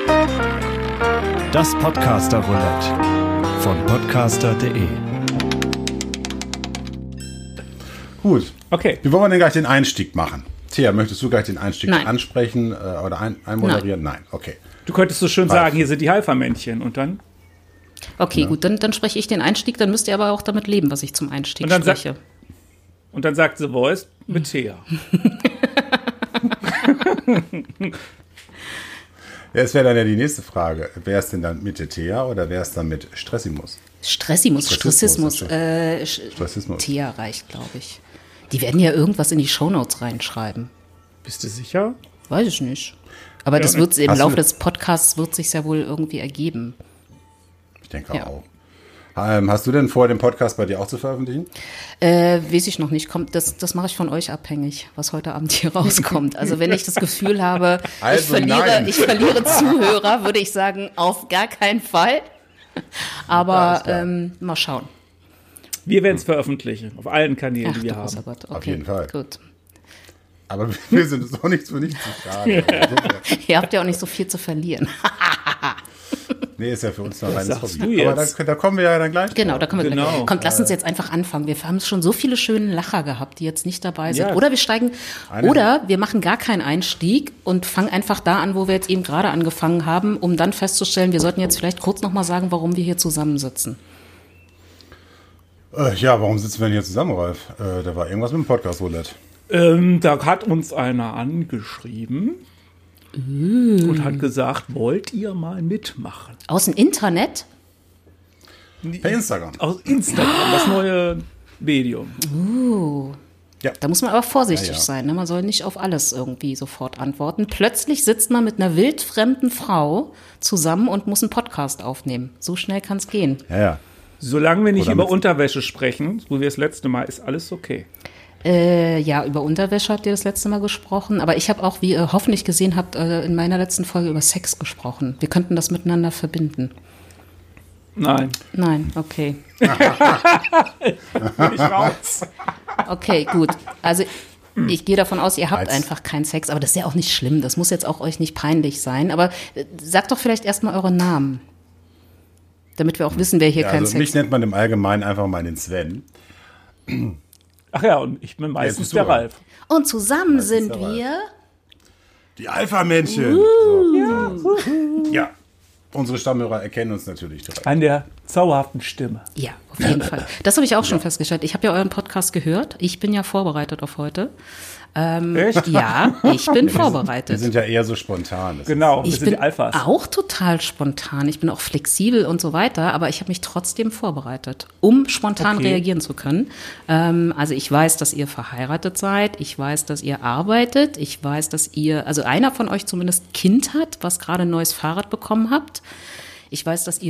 Das Podcaster-Roulette von podcaster.de. Gut. Okay. Wie wollen wir denn gleich den Einstieg machen? Thea, möchtest du gleich den Einstieg Nein. ansprechen oder einmoderieren? Nein. Okay. Du könntest so schön sagen, hier sind die Alpha-Männchen und dann? Okay, gut, dann spreche ich den Einstieg, dann müsst ihr aber auch damit leben, was ich zum Einstieg Und dann spreche. Und dann sagt The Voice mit Thea. Ja, es wäre dann ja die nächste Frage. Wer ist denn dann mit der Thea oder wer ist dann mit Stressimus? Stressismus. Stressismus. Thea reicht, glaube ich. Die werden ja irgendwas in die Shownotes reinschreiben. Bist du sicher? Weiß ich nicht. Aber das wird im Laufe des Podcasts wird sich ja wohl irgendwie ergeben. Ich denke auch. Hast du denn vor, den Podcast bei dir auch zu veröffentlichen? Weiß ich noch nicht. Das mache ich von euch abhängig, was heute Abend hier rauskommt. Also wenn ich das Gefühl habe, ich verliere Zuhörer, würde ich sagen, auf gar keinen Fall. Aber mal schauen. Wir werden es veröffentlichen, auf allen Kanälen, die wir haben. Gott. Okay, auf jeden Fall. Gut. Aber wir sind es auch nicht für nichts zu schade. Ihr habt ja auch nicht so viel zu verlieren. Nee, ist ja für uns noch reines sagst Hobby. du Aber jetzt? da kommen wir ja dann gleich. Genau, da kommen wir Genau. gleich. Kommt, lass uns jetzt einfach anfangen. Wir haben schon so viele schöne Lacher gehabt, die jetzt nicht dabei sind. Ja. Oder wir steigen, oder wir machen gar keinen Einstieg und fangen einfach da an, wo wir jetzt eben gerade angefangen haben, um dann festzustellen, wir sollten jetzt vielleicht kurz nochmal sagen, warum wir hier zusammensitzen. Ja, warum sitzen wir denn hier zusammen, Ralf? Da war irgendwas mit dem Podcast-Roulette. Da hat uns einer angeschrieben und hat gesagt, wollt ihr mal mitmachen? Aus dem Internet? Per Instagram. Aus Instagram, das neue Medium. Ja. Da muss man aber vorsichtig Ja. sein. Ne? Man soll nicht auf alles irgendwie sofort antworten. Plötzlich sitzt man mit einer wildfremden Frau zusammen und muss einen Podcast aufnehmen. So schnell kann es gehen. Ja. Solange wir nicht Oder über mit- Unterwäsche sprechen, so wie das letzte Mal, ist alles okay. Ja, über Unterwäsche habt ihr das letzte Mal gesprochen. Aber ich habe auch, wie ihr hoffentlich gesehen habt, in meiner letzten Folge über Sex gesprochen. Wir könnten das miteinander verbinden. Nein, Nein, okay. bin ich raus. Okay, gut. Also ich gehe davon aus, ihr habt Als- einfach keinen Sex, aber das ist ja auch nicht schlimm. Das muss jetzt auch euch nicht peinlich sein. Aber sagt doch vielleicht erstmal euren Namen, damit wir auch wissen, wer hier Ja, keinen also mich Sex nennt man im Allgemeinen einfach mal den Sven. Ach ja, und ich bin meistens bist du der dran. Ralf. Und zusammen sind der Ralf. wir. Die Alpha-Männchen. So. Ja. Unsere Stammhörer erkennen uns natürlich direkt. An der zauberhaften Stimme. Ja, auf jeden Fall. Das habe ich auch schon festgestellt. Ich habe ja euren Podcast gehört. Ich bin ja vorbereitet auf heute. Echt? Ja, ich bin Wir vorbereitet. sind ja eher so spontan. Das Genau, wir Ich sind bin die Alphas. auch total spontan. Ich bin auch flexibel und so weiter, aber ich habe mich trotzdem vorbereitet, um spontan reagieren zu können. Also ich weiß, dass ihr verheiratet seid. Ich weiß, dass ihr arbeitet. Ich weiß, dass ihr, also einer von euch zumindest Kind hat, was gerade ein neues Fahrrad bekommen habt. Ich weiß, dass ihr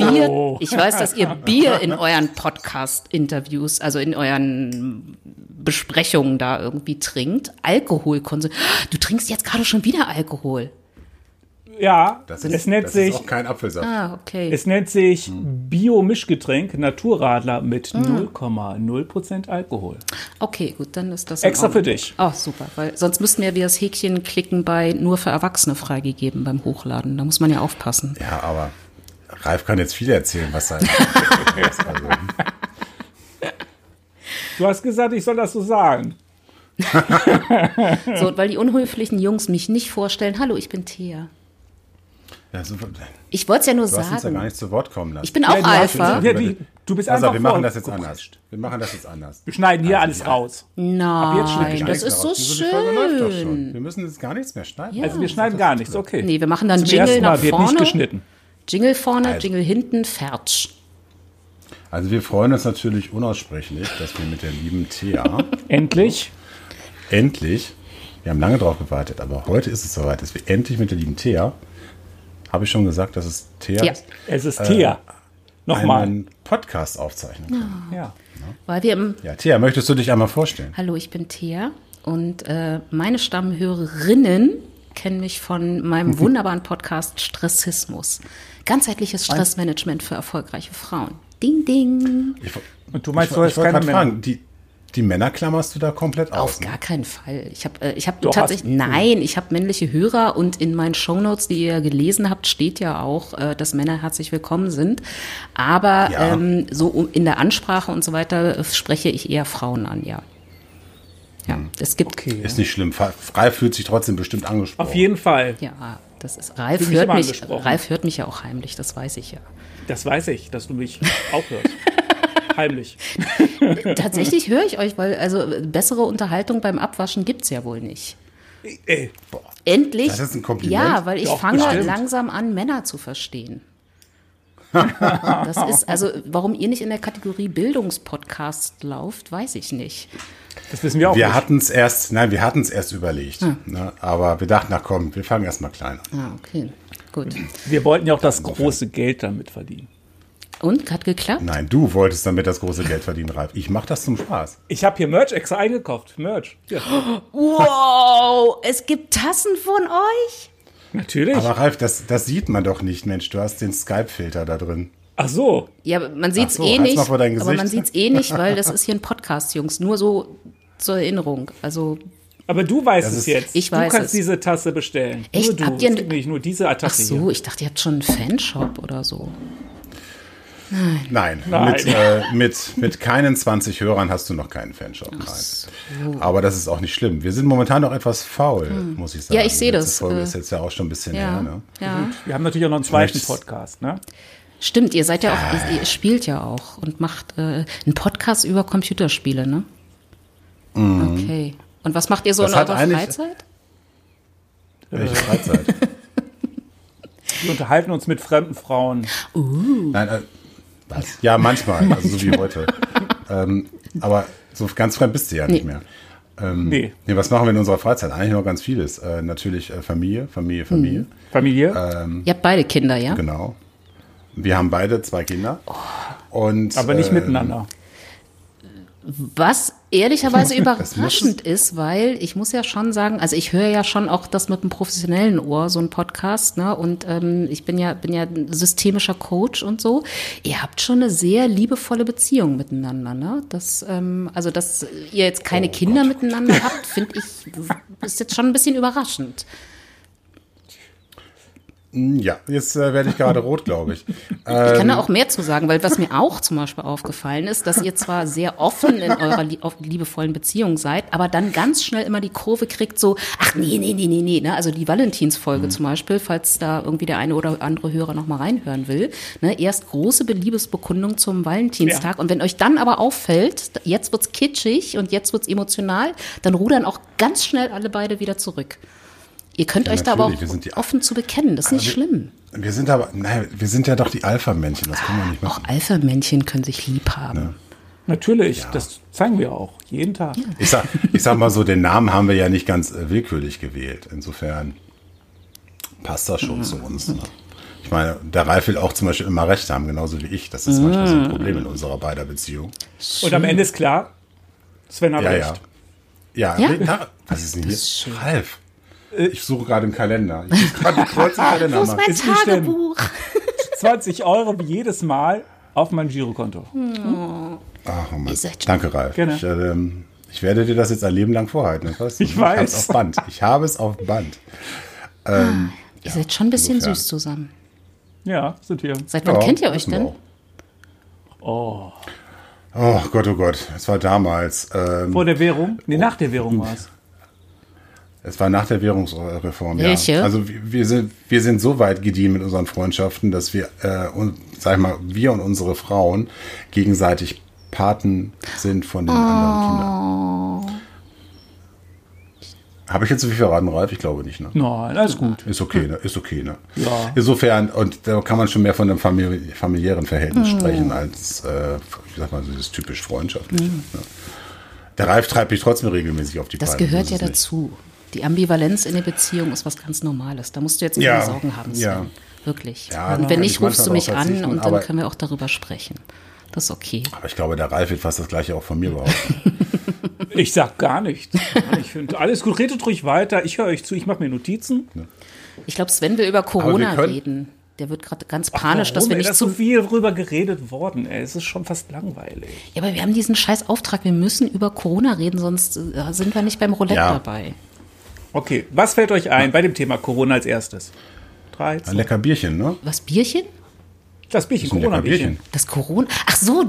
Bier in euren Podcast-Interviews, also in euren Besprechungen da irgendwie trinkt. Alkoholkonsum. Du trinkst jetzt gerade schon wieder Alkohol. Ja, Das es nennt ist sich auch kein Apfelsaft. Ah, okay. Es nennt sich Bio-Mischgetränk Naturradler mit 0,0% Alkohol. Okay, gut, dann ist das in Extra für Ordnung. dich. Oh, super, weil sonst müssten wir das Häkchen klicken bei nur für Erwachsene freigegeben beim Hochladen. Da muss man ja aufpassen. Ja, aber Ralf kann jetzt viel erzählen, was sein ist. Also, Du hast gesagt, ich soll das so sagen. So, weil die unhöflichen Jungs mich nicht vorstellen. Hallo, ich bin Thea. ja, so, Ich wollte es ja nur du hast uns ja sagen. gar nicht zu Wort kommen lassen. Ich bin auch Ja, du hast- Alpha. Ja, du bist Also, einfach wir machen vor- das jetzt anders. Wir machen das jetzt anders. Wir schneiden hier Also, alles ja. raus. Nein, Gar das nichts ist mehr so raus. Die Folge läuft doch schon. schön. Wir müssen jetzt gar nichts mehr schneiden. Ja. Also wir schneiden gar nichts, okay. Nee, wir machen dann Zum Jingle ersten Mal nach wird nicht vorne. geschnitten. Jingle vorne, Also. Jingle hinten, fertig. Also wir freuen uns natürlich unaussprechlich, dass wir mit der lieben Thea Endlich. endlich, wir haben lange drauf gewartet, aber heute ist es soweit, dass wir endlich mit der lieben Thea, habe ich schon gesagt, dass es Thea Ja. ist, Es ist Thea. Nochmal. einen Podcast aufzeichnen können. Ja. Weil wir im Ja, Thea, möchtest du dich einmal vorstellen? Hallo, ich bin Thea und meine Stammhörerinnen kennen mich von meinem wunderbaren Podcast Stressismus. Ganzheitliches Stressmanagement für erfolgreiche Frauen. Ding, ding. Und du meinst, du ich hast wollte keine gerade Männer. fragen, Die Männer klammerst du da komplett aus? Auf gar keinen Fall. Ich habe Doch, tatsächlich, nein, ich habe männliche Hörer und in meinen Shownotes, die ihr gelesen habt, steht ja auch, dass Männer herzlich willkommen sind. Aber Ja. so in der Ansprache und so weiter spreche ich eher Frauen an, ja. Ja, es gibt, Okay. Ist nicht schlimm. Ralf fühlt sich trotzdem bestimmt angesprochen. Auf jeden Fall. ja, das ist, Fühl mich immer angesprochen. Ralf hört mich ja auch heimlich, das weiß ich ja. Das weiß ich, dass du mich auch hörst. Heimlich. Tatsächlich höre ich euch, weil also bessere Unterhaltung beim Abwaschen gibt's ja wohl nicht. Ey, Endlich. Das ist ein Kompliment. Ja, weil ich Doch, fange bestimmt. langsam an, Männer zu verstehen. Das ist, also, warum ihr nicht in der Kategorie Bildungspodcast lauft, weiß ich nicht. das wissen wir auch Wir nicht. hatten es erst überlegt. Ne? Aber wir dachten, na komm, wir fangen erst mal klein an. Ah, okay. Gut. Wir wollten ja auch das große Geld damit verdienen. Und, hat geklappt? Nein, du wolltest damit das große Geld verdienen, Ralf. Ich mache das zum Spaß. Ich habe hier Merch extra eingekauft. Merch. Ja, Wow, es gibt Tassen von euch? natürlich. Aber Ralf, das sieht man doch nicht, Mensch. Du hast den Skype-Filter da drin. Ach so. Ja, man sieht's Ach so, eh halt's nicht. mal vor dein Aber Gesicht. man sieht's eh nicht, weil das ist hier ein Podcast, Jungs. Nur so zur Erinnerung. Also, Aber du weißt Das es ist- jetzt. Ich weiß du kannst es. diese Tasse bestellen. Echt? Nur du. Habt ihr Es gibt nicht nur diese ach Attacke so, hier. ich dachte, ihr habt schon einen Fanshop oder so. Nein, Nein. Mit keinen 20 Hörern hast du noch keinen Fanshop. Nein. Aber das ist auch nicht schlimm. Wir sind momentan noch etwas faul, muss ich sagen. Ja, ich sehe Die letzte das, Folge ist jetzt ja auch schon ein bisschen Ja, her. Ne? ja. Wir haben natürlich auch noch einen zweiten Möchtest- Podcast, ne? Stimmt, ihr seid ja auch, ihr spielt ja auch und macht einen Podcast über Computerspiele, ne? Okay. Und was macht ihr so Das in hat eurer eigentlich- Freizeit? Welche Freizeit? Wir unterhalten uns mit fremden Frauen. Nein, was? Ja, manchmal, also so wie heute. Aber so ganz fremd bist du ja nicht mehr. Nee. Nee, was machen wir in unserer Freizeit? Eigentlich noch ganz vieles. Natürlich Familie. Familie? Ihr habt beide Kinder, ja? Genau. Wir haben beide 2 Kinder. Und, Aber nicht miteinander. Was ehrlicherweise Das überraschend ist, weil ich muss ja schon sagen, also ich höre ja schon auch das mit einem professionellen Ohr, so ein Podcast, ne? Und ich bin ja ein systemischer Coach und so. Ihr habt schon eine sehr liebevolle Beziehung miteinander, ne? Das, also dass ihr jetzt keine Kinder miteinander habt, finde ich, ist jetzt schon ein bisschen überraschend. Ja, jetzt werde ich gerade rot, glaube ich. Ich kann da auch mehr zu sagen, weil was mir auch zum Beispiel aufgefallen ist, dass ihr zwar sehr offen in eurer liebevollen Beziehung seid, aber dann ganz schnell immer die Kurve kriegt so, ach nee, ne? Also die Valentinsfolge zum Beispiel, falls da irgendwie der eine oder andere Hörer noch mal reinhören will, ne? Erst große Liebesbekundung zum Valentinstag und wenn euch dann aber auffällt, jetzt wird's kitschig und jetzt wird's emotional, dann rudern auch ganz schnell alle beide wieder zurück. Ihr könnt euch da aber auch natürlich, wir sind die- offen zu bekennen, das ist nicht schlimm. Wir sind ja doch die Alpha-Männchen, das können wir nicht Auch machen. Alpha-Männchen können sich lieb haben. Natürlich, das zeigen wir auch. Jeden Tag. Ich sag mal so, den Namen haben wir ja nicht ganz willkürlich gewählt. Insofern passt das schon zu uns. Ne? Ich meine, der Ralf will auch zum Beispiel immer recht haben, genauso wie ich. Das ist manchmal so ein Problem in unserer beider Beziehung. Und am Ende ist klar, Sven hat Ja, recht. ja. Ja? Was ist denn hier? ist schön. Ralf. Ich suche gerade im Kalender. Ich muss gerade kurz im Kalender Wo ist machen. mein Ist nicht schlimm. Tagebuch? 20 Euro wie jedes Mal auf mein Girokonto. Ach, Mann. Ihr seid- Danke, Ralf. Gerne. Ich werde dir das jetzt ein Leben lang vorhalten. Das weißt du. Ich weiß. hab's auf Band. Ich habe es auf Band. Ihr seid schon ein bisschen insofern. süß zusammen. Ja, sind wir. Seit wann kennt ihr euch wissen wir denn? Oh. auch. Oh Gott, es war damals. Vor der Währung? Nee, nach der Währung war es. Es war nach der Währungsreform, Welche? ja. Also wir sind so weit gediehen mit unseren Freundschaften, dass wir, wir und unsere Frauen gegenseitig Paten sind von den anderen Kindern. Habe ich jetzt so viel verraten, Ralf? Ich glaube nicht, ne? Nein, alles gut. Ist okay, ne? Ist okay, ne? Ja. Insofern, und da kann man schon mehr von einem familiären Verhältnis sprechen, als, ich sag mal, so das typisch freundschaftliche. Ne? Der Ralf treibt mich trotzdem regelmäßig auf die Das Palme. gehört so ja ist es nicht. dazu. Die Ambivalenz in der Beziehung ist was ganz Normales. Da musst du jetzt keine Ja, Sorgen haben, Sven. ja. Wirklich. Ja, und da wenn kann nicht, ich rufst du manchmal mich drauf an verzichten, und dann aber- können wir auch darüber sprechen. Das ist okay. Aber ich glaube, der Ralf wird fast das Gleiche auch von mir behaupten. Ich sag gar nichts. Ich finde alles gut. Redet ruhig weiter. Ich höre euch zu. Ich mache mir Notizen. Ich glaube, Sven will über Corona können- reden. Der wird gerade ganz panisch, dass wir nicht da ist so viel drüber geredet worden. Es ist schon fast langweilig. Ja, aber wir haben diesen scheiß Auftrag. Wir müssen über Corona reden, sonst sind wir nicht beim Roulette dabei. Okay, was fällt euch ein bei dem Thema Corona als erstes? 3, 2. Ein lecker Bierchen, ne? Was, Bierchen? Das Bierchen, Das ist ein lecker Corona-Bierchen. Das Corona? Ach so,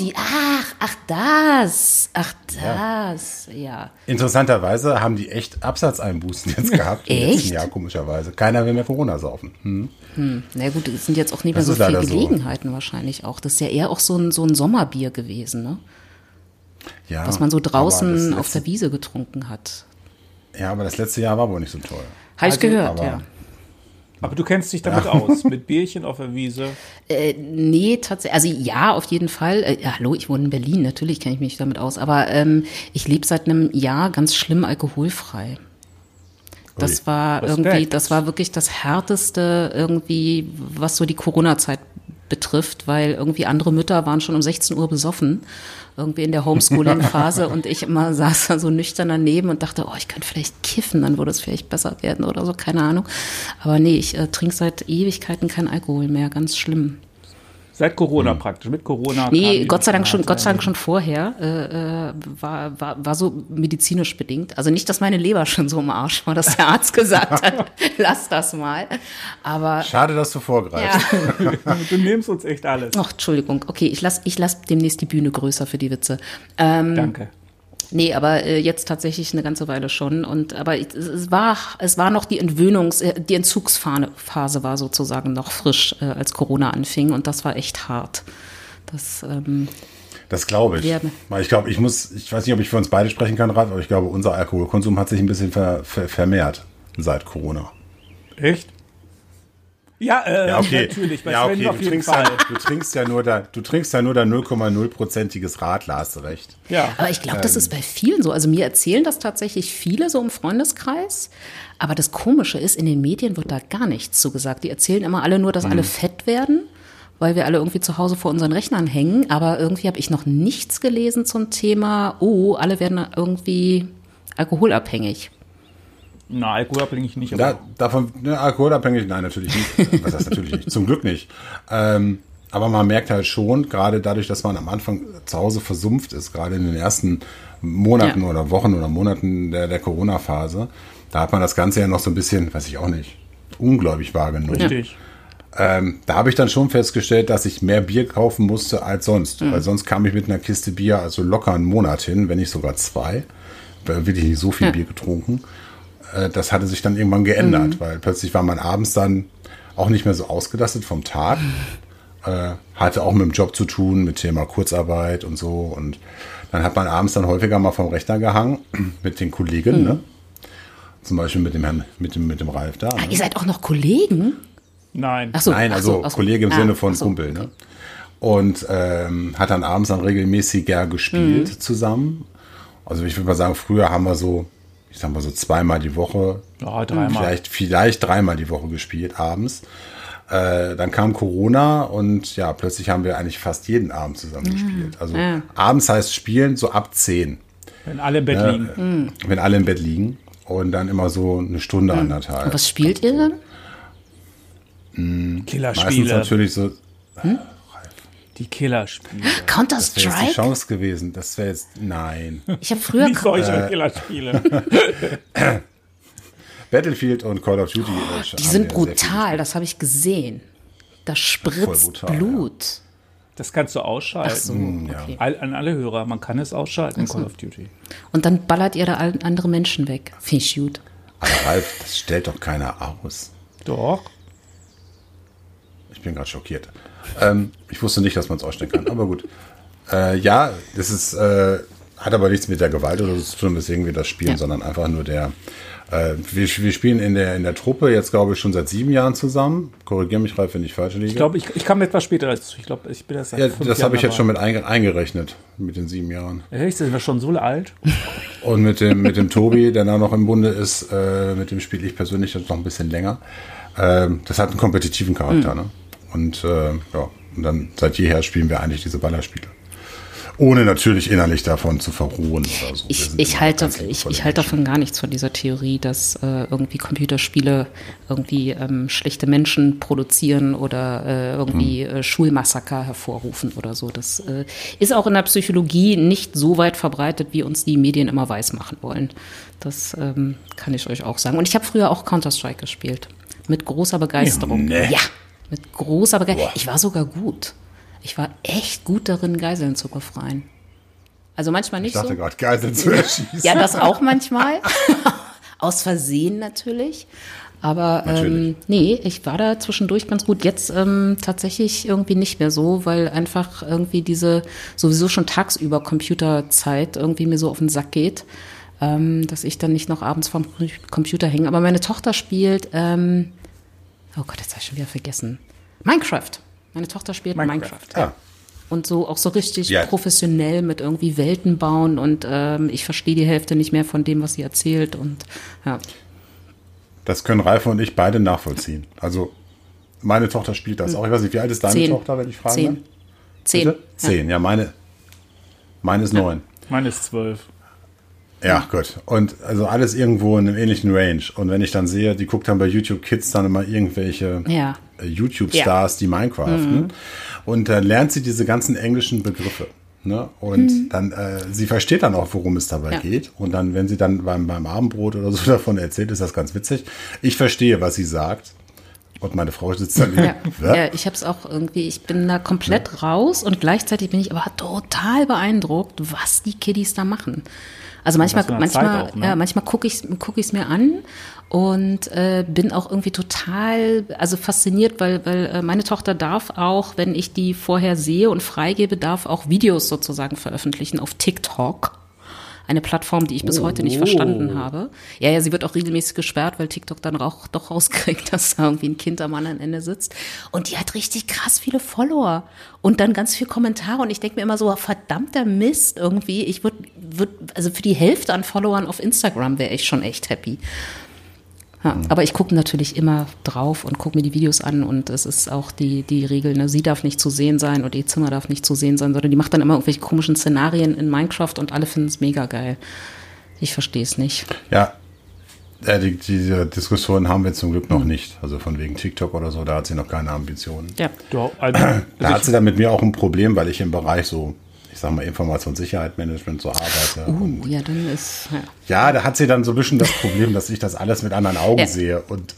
das. Ja. Interessanterweise haben die echt Absatzeinbußen jetzt gehabt im Echt? letzten Jahr, komischerweise. Keiner will mehr Corona saufen. Na gut, es sind jetzt auch nicht mehr Das so ist viele leider so. Gelegenheiten wahrscheinlich auch. Das ist ja eher auch so ein Sommerbier gewesen, ne? Ja, Was man so aber draußen das auf der Wiese getrunken hat. Ja, aber das letzte Jahr war wohl nicht so toll. Habe ich gehört, aber- ja. Aber du kennst dich damit aus, mit Bierchen auf der Wiese. Nee, tatsächlich, also ja, auf jeden Fall. Hallo, ich wohne in Berlin, natürlich kenne ich mich damit aus, aber ich lebe seit einem Jahr ganz schlimm alkoholfrei. Das war Respekt. irgendwie, das war wirklich das Härteste irgendwie, was so die Corona-Zeit betrifft, weil irgendwie andere Mütter waren schon um 16 Uhr besoffen, irgendwie in der Homeschooling-Phase und ich immer saß da so nüchtern daneben und dachte, ich könnte vielleicht kiffen, dann würde es vielleicht besser werden oder so, keine Ahnung. Aber nee, ich trinke seit Ewigkeiten kein Alkohol mehr, ganz schlimm. Seit Corona praktisch, mit Corona. Nee, kam Gott sei Dank die schon vorher, war so medizinisch bedingt. Also nicht, dass meine Leber schon so im Arsch war, dass der Arzt gesagt hat, lass das mal. Aber Schade, dass du vorgreifst. ja. Du nimmst uns echt alles. Ach, Entschuldigung. Okay, ich lass demnächst die Bühne größer für die Witze. Danke. Nee, aber jetzt tatsächlich eine ganze Weile schon. Aber es war noch die die Entzugsphase war sozusagen noch frisch, als Corona anfing. Und das war echt hart. Das glaube ich. Weil ich glaube, ich weiß nicht, ob ich für uns beide sprechen kann, Ralf, aber ich glaube, unser Alkoholkonsum hat sich ein bisschen vermehrt seit Corona. Echt? Ja, Ja, okay. natürlich. Bei Ja, Sven okay. auf jeden Fall. Du trinkst ja nur da 0,0%iges Radler, hast du recht. Ja. Aber ich glaube, das ist bei vielen so. Also mir erzählen das tatsächlich viele so im Freundeskreis. Aber das Komische ist, in den Medien wird da gar nichts zugesagt. Die erzählen immer alle nur, dass alle fett werden, weil wir alle irgendwie zu Hause vor unseren Rechnern hängen. Aber irgendwie habe ich noch nichts gelesen zum Thema, alle werden irgendwie alkoholabhängig. Na, alkoholabhängig nicht. Alkoholabhängig? Nein, natürlich nicht. Was heißt natürlich nicht? Zum Glück nicht. Aber man merkt halt schon, gerade dadurch, dass man am Anfang zu Hause versumpft ist, gerade in den ersten Monaten oder Wochen oder Monaten der Corona-Phase, da hat man das Ganze ja noch so ein bisschen, weiß ich auch nicht, ungläubig wahrgenommen. Richtig. Da habe ich dann schon festgestellt, dass ich mehr Bier kaufen musste als sonst. Weil sonst kam ich mit einer Kiste Bier also locker einen Monat hin, wenn nicht sogar 2. Wirklich nicht so viel Bier getrunken. Das hatte sich dann irgendwann geändert, weil plötzlich war man abends dann auch nicht mehr so ausgelastet vom Tag. Hatte auch mit dem Job zu tun, mit Thema Kurzarbeit und so. Und dann hat man abends dann häufiger mal vom Rechner gehangen mit den Kollegen, ne? Zum Beispiel mit dem Ralf da. Ne? Ihr seid auch noch Kollegen? Nein. Ach so, Nein, also Kollege im Sinne von Kumpel. okay. Ne? Und hat dann abends dann regelmäßiger gespielt zusammen. Also ich würde mal sagen, früher haben wir so, ich sag mal so 2-mal die Woche, Ja, 3-mal. vielleicht 3-mal die Woche gespielt abends. Dann kam Corona und ja, plötzlich haben wir eigentlich fast jeden Abend zusammen gespielt. Also abends heißt spielen so ab 10. Wenn alle im Bett liegen. Wenn alle im Bett liegen. Und dann immer so eine Stunde, anderthalb. Und was spielt ihr dann? Meistens Killerspiele. natürlich so. Die Killerspiele. Das wäre jetzt die Counter-Strike? Chance gewesen. Das wäre jetzt. Nein. Ich habe früher Wie solche Killerspiele. Battlefield und Call of Duty. Die sind brutal, das habe ich gesehen. Da spritzt brutal, Blut. Das kannst du ausschalten. Ach so, okay. An alle Hörer, man kann es ausschalten, Call of Duty. Und dann ballert ihr da andere Menschen weg. Finde ich gut. Aber Ralf, das stellt doch keiner aus. Doch. Ich bin gerade schockiert. Ich wusste nicht, dass man es ausstellen kann, aber gut. Ja, das ist, hat aber nichts mit der Gewalt oder so zu tun, weswegen wir das spielen, sondern einfach nur wir spielen in der Truppe jetzt, glaube ich, schon seit 7 Jahren zusammen. Korrigiere mich, Ralf, wenn ich falsch liege. Ich glaube, ich kam etwas später dazu. Ich glaube, ich bin das seit 5 Jahren das habe ich jetzt schon dabei. mit eingerechnet, mit den 7 Jahren. Echt? Sind wir schon so alt? Und mit dem Tobi, der da noch im Bunde ist, mit dem spiele ich persönlich jetzt noch ein bisschen länger. Das hat einen kompetitiven Charakter, ne? Und und dann seit jeher spielen wir eigentlich diese Ballerspiele. Ohne natürlich innerlich davon zu verruhen oder so. Ich halte davon gar nichts von dieser Theorie, dass irgendwie Computerspiele irgendwie schlechte Menschen produzieren oder irgendwie Schulmassaker hervorrufen oder so. Das ist auch in der Psychologie nicht so weit verbreitet, wie uns die Medien immer weismachen wollen. Das kann ich euch auch sagen. Und ich habe früher auch Counter-Strike gespielt. Mit großer Begeisterung. Ja, mit großer Begeisterung. Ich war sogar gut. Ich war echt gut darin, Geiseln zu befreien. Also manchmal nicht so. Ich dachte gerade, Geiseln zu erschießen. Ja, das auch manchmal. Aus Versehen natürlich. Aber nee, ich war da zwischendurch ganz gut. Jetzt tatsächlich irgendwie nicht mehr so, weil einfach irgendwie diese sowieso schon tagsüber Computerzeit irgendwie mir so auf den Sack geht, dass ich dann nicht noch abends vorm Computer hänge. Aber meine Tochter spielt, oh Gott, jetzt habe ich schon wieder vergessen. Minecraft. Meine Tochter spielt Minecraft. Ja. Und so auch so richtig professionell mit irgendwie Welten bauen und ich verstehe die Hälfte nicht mehr von dem, was sie erzählt und ja. Das können Ralf und ich beide nachvollziehen. Also meine Tochter spielt das auch. Ich weiß nicht, wie alt ist deine Tochter, wenn ich fragen darf? 10. 10, ja, meine ist 9. Meine ist 12. Ja, gut. Und also alles irgendwo in einem ähnlichen Range. Und wenn ich dann sehe, die guckt dann bei YouTube Kids dann immer irgendwelche YouTube-Stars, die Minecraften. Und dann lernt sie diese ganzen englischen Begriffe. Ne? Und dann, sie versteht dann auch, worum es dabei geht. Und dann, wenn sie dann beim Abendbrot oder so davon erzählt, ist das ganz witzig. Ich verstehe, was sie sagt. Und meine Frau sitzt dann ja, ich habe es auch irgendwie, ich bin da komplett raus und gleichzeitig bin ich aber total beeindruckt, was die Kiddies da machen. Also manchmal gucke ich es mir an und bin auch irgendwie total fasziniert, weil meine Tochter darf auch, wenn ich die vorher sehe und freigebe, darf auch Videos sozusagen veröffentlichen auf TikTok. Eine Plattform, die ich bis heute nicht verstanden habe. Ja, sie wird auch regelmäßig gesperrt, weil TikTok dann auch doch rauskriegt, dass da irgendwie ein Kind am anderen Ende sitzt. Und die hat richtig krass viele Follower und dann ganz viele Kommentare. Und ich denke mir immer so, verdammter Mist irgendwie. Ich also für die Hälfte an Followern auf Instagram wäre ich schon echt happy. Ja, aber ich gucke natürlich immer drauf und gucke mir die Videos an und es ist auch die Regel, ne? Sie darf nicht zu sehen sein und ihr Zimmer darf nicht zu sehen sein, sondern die macht dann immer irgendwelche komischen Szenarien in Minecraft und alle finden es mega geil. Ich verstehe es nicht. Ja, diese Diskussion haben wir zum Glück noch nicht. Also von wegen TikTok oder so, da hat sie noch keine Ambitionen. Ja. Da hat sie dann mit mir auch ein Problem, weil ich im Bereich so, ich sag mal, Informationssicherheit-Management so arbeite. Ja, dann ist... Ja, da hat sie dann so ein bisschen das Problem, dass ich das alles mit anderen Augen sehe und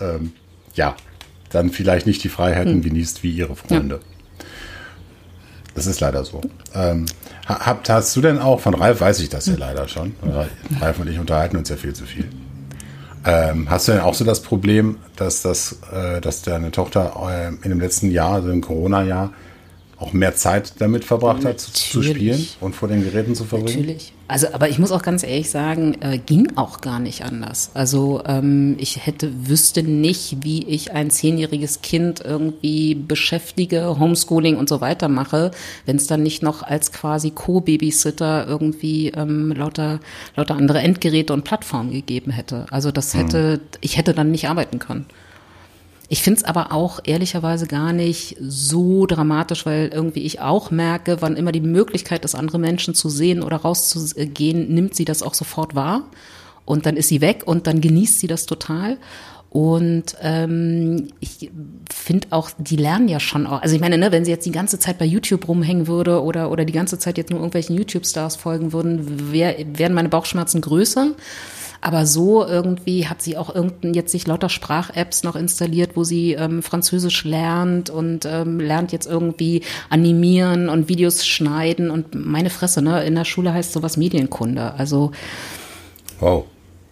dann vielleicht nicht die Freiheiten genießt wie ihre Freunde. Ja. Das ist leider so. Hast du denn auch, von Ralf weiß ich das ja leider schon, Ralf und ich unterhalten uns ja viel zu viel. Hast du denn auch so das Problem, dass deine Tochter in dem letzten Jahr, also im Corona-Jahr, auch mehr Zeit damit verbracht hat, zu spielen und vor den Geräten zu verbringen? Natürlich. Also, aber ich muss auch ganz ehrlich sagen, ging auch gar nicht anders. Also ich wüsste nicht, wie ich ein 10-jähriges Kind irgendwie beschäftige, Homeschooling und so weiter mache, wenn es dann nicht noch als quasi Co-Babysitter irgendwie lauter andere Endgeräte und Plattformen gegeben hätte. Also ich hätte dann nicht arbeiten können. Ich finde es aber auch ehrlicherweise gar nicht so dramatisch, weil irgendwie ich auch merke, wann immer die Möglichkeit ist, andere Menschen zu sehen oder rauszugehen, nimmt sie das auch sofort wahr und dann ist sie weg und dann genießt sie das total. Und ich finde auch, die lernen ja schon auch, also ich meine, ne, wenn sie jetzt die ganze Zeit bei YouTube rumhängen würde oder die ganze Zeit jetzt nur irgendwelchen YouTube-Stars folgen würden, wären meine Bauchschmerzen größer. Aber so irgendwie hat sie auch jetzt sich lauter Sprach-Apps noch installiert, wo sie Französisch lernt und lernt jetzt irgendwie animieren und Videos schneiden und meine Fresse, ne? In der Schule heißt sowas Medienkunde. Also wow.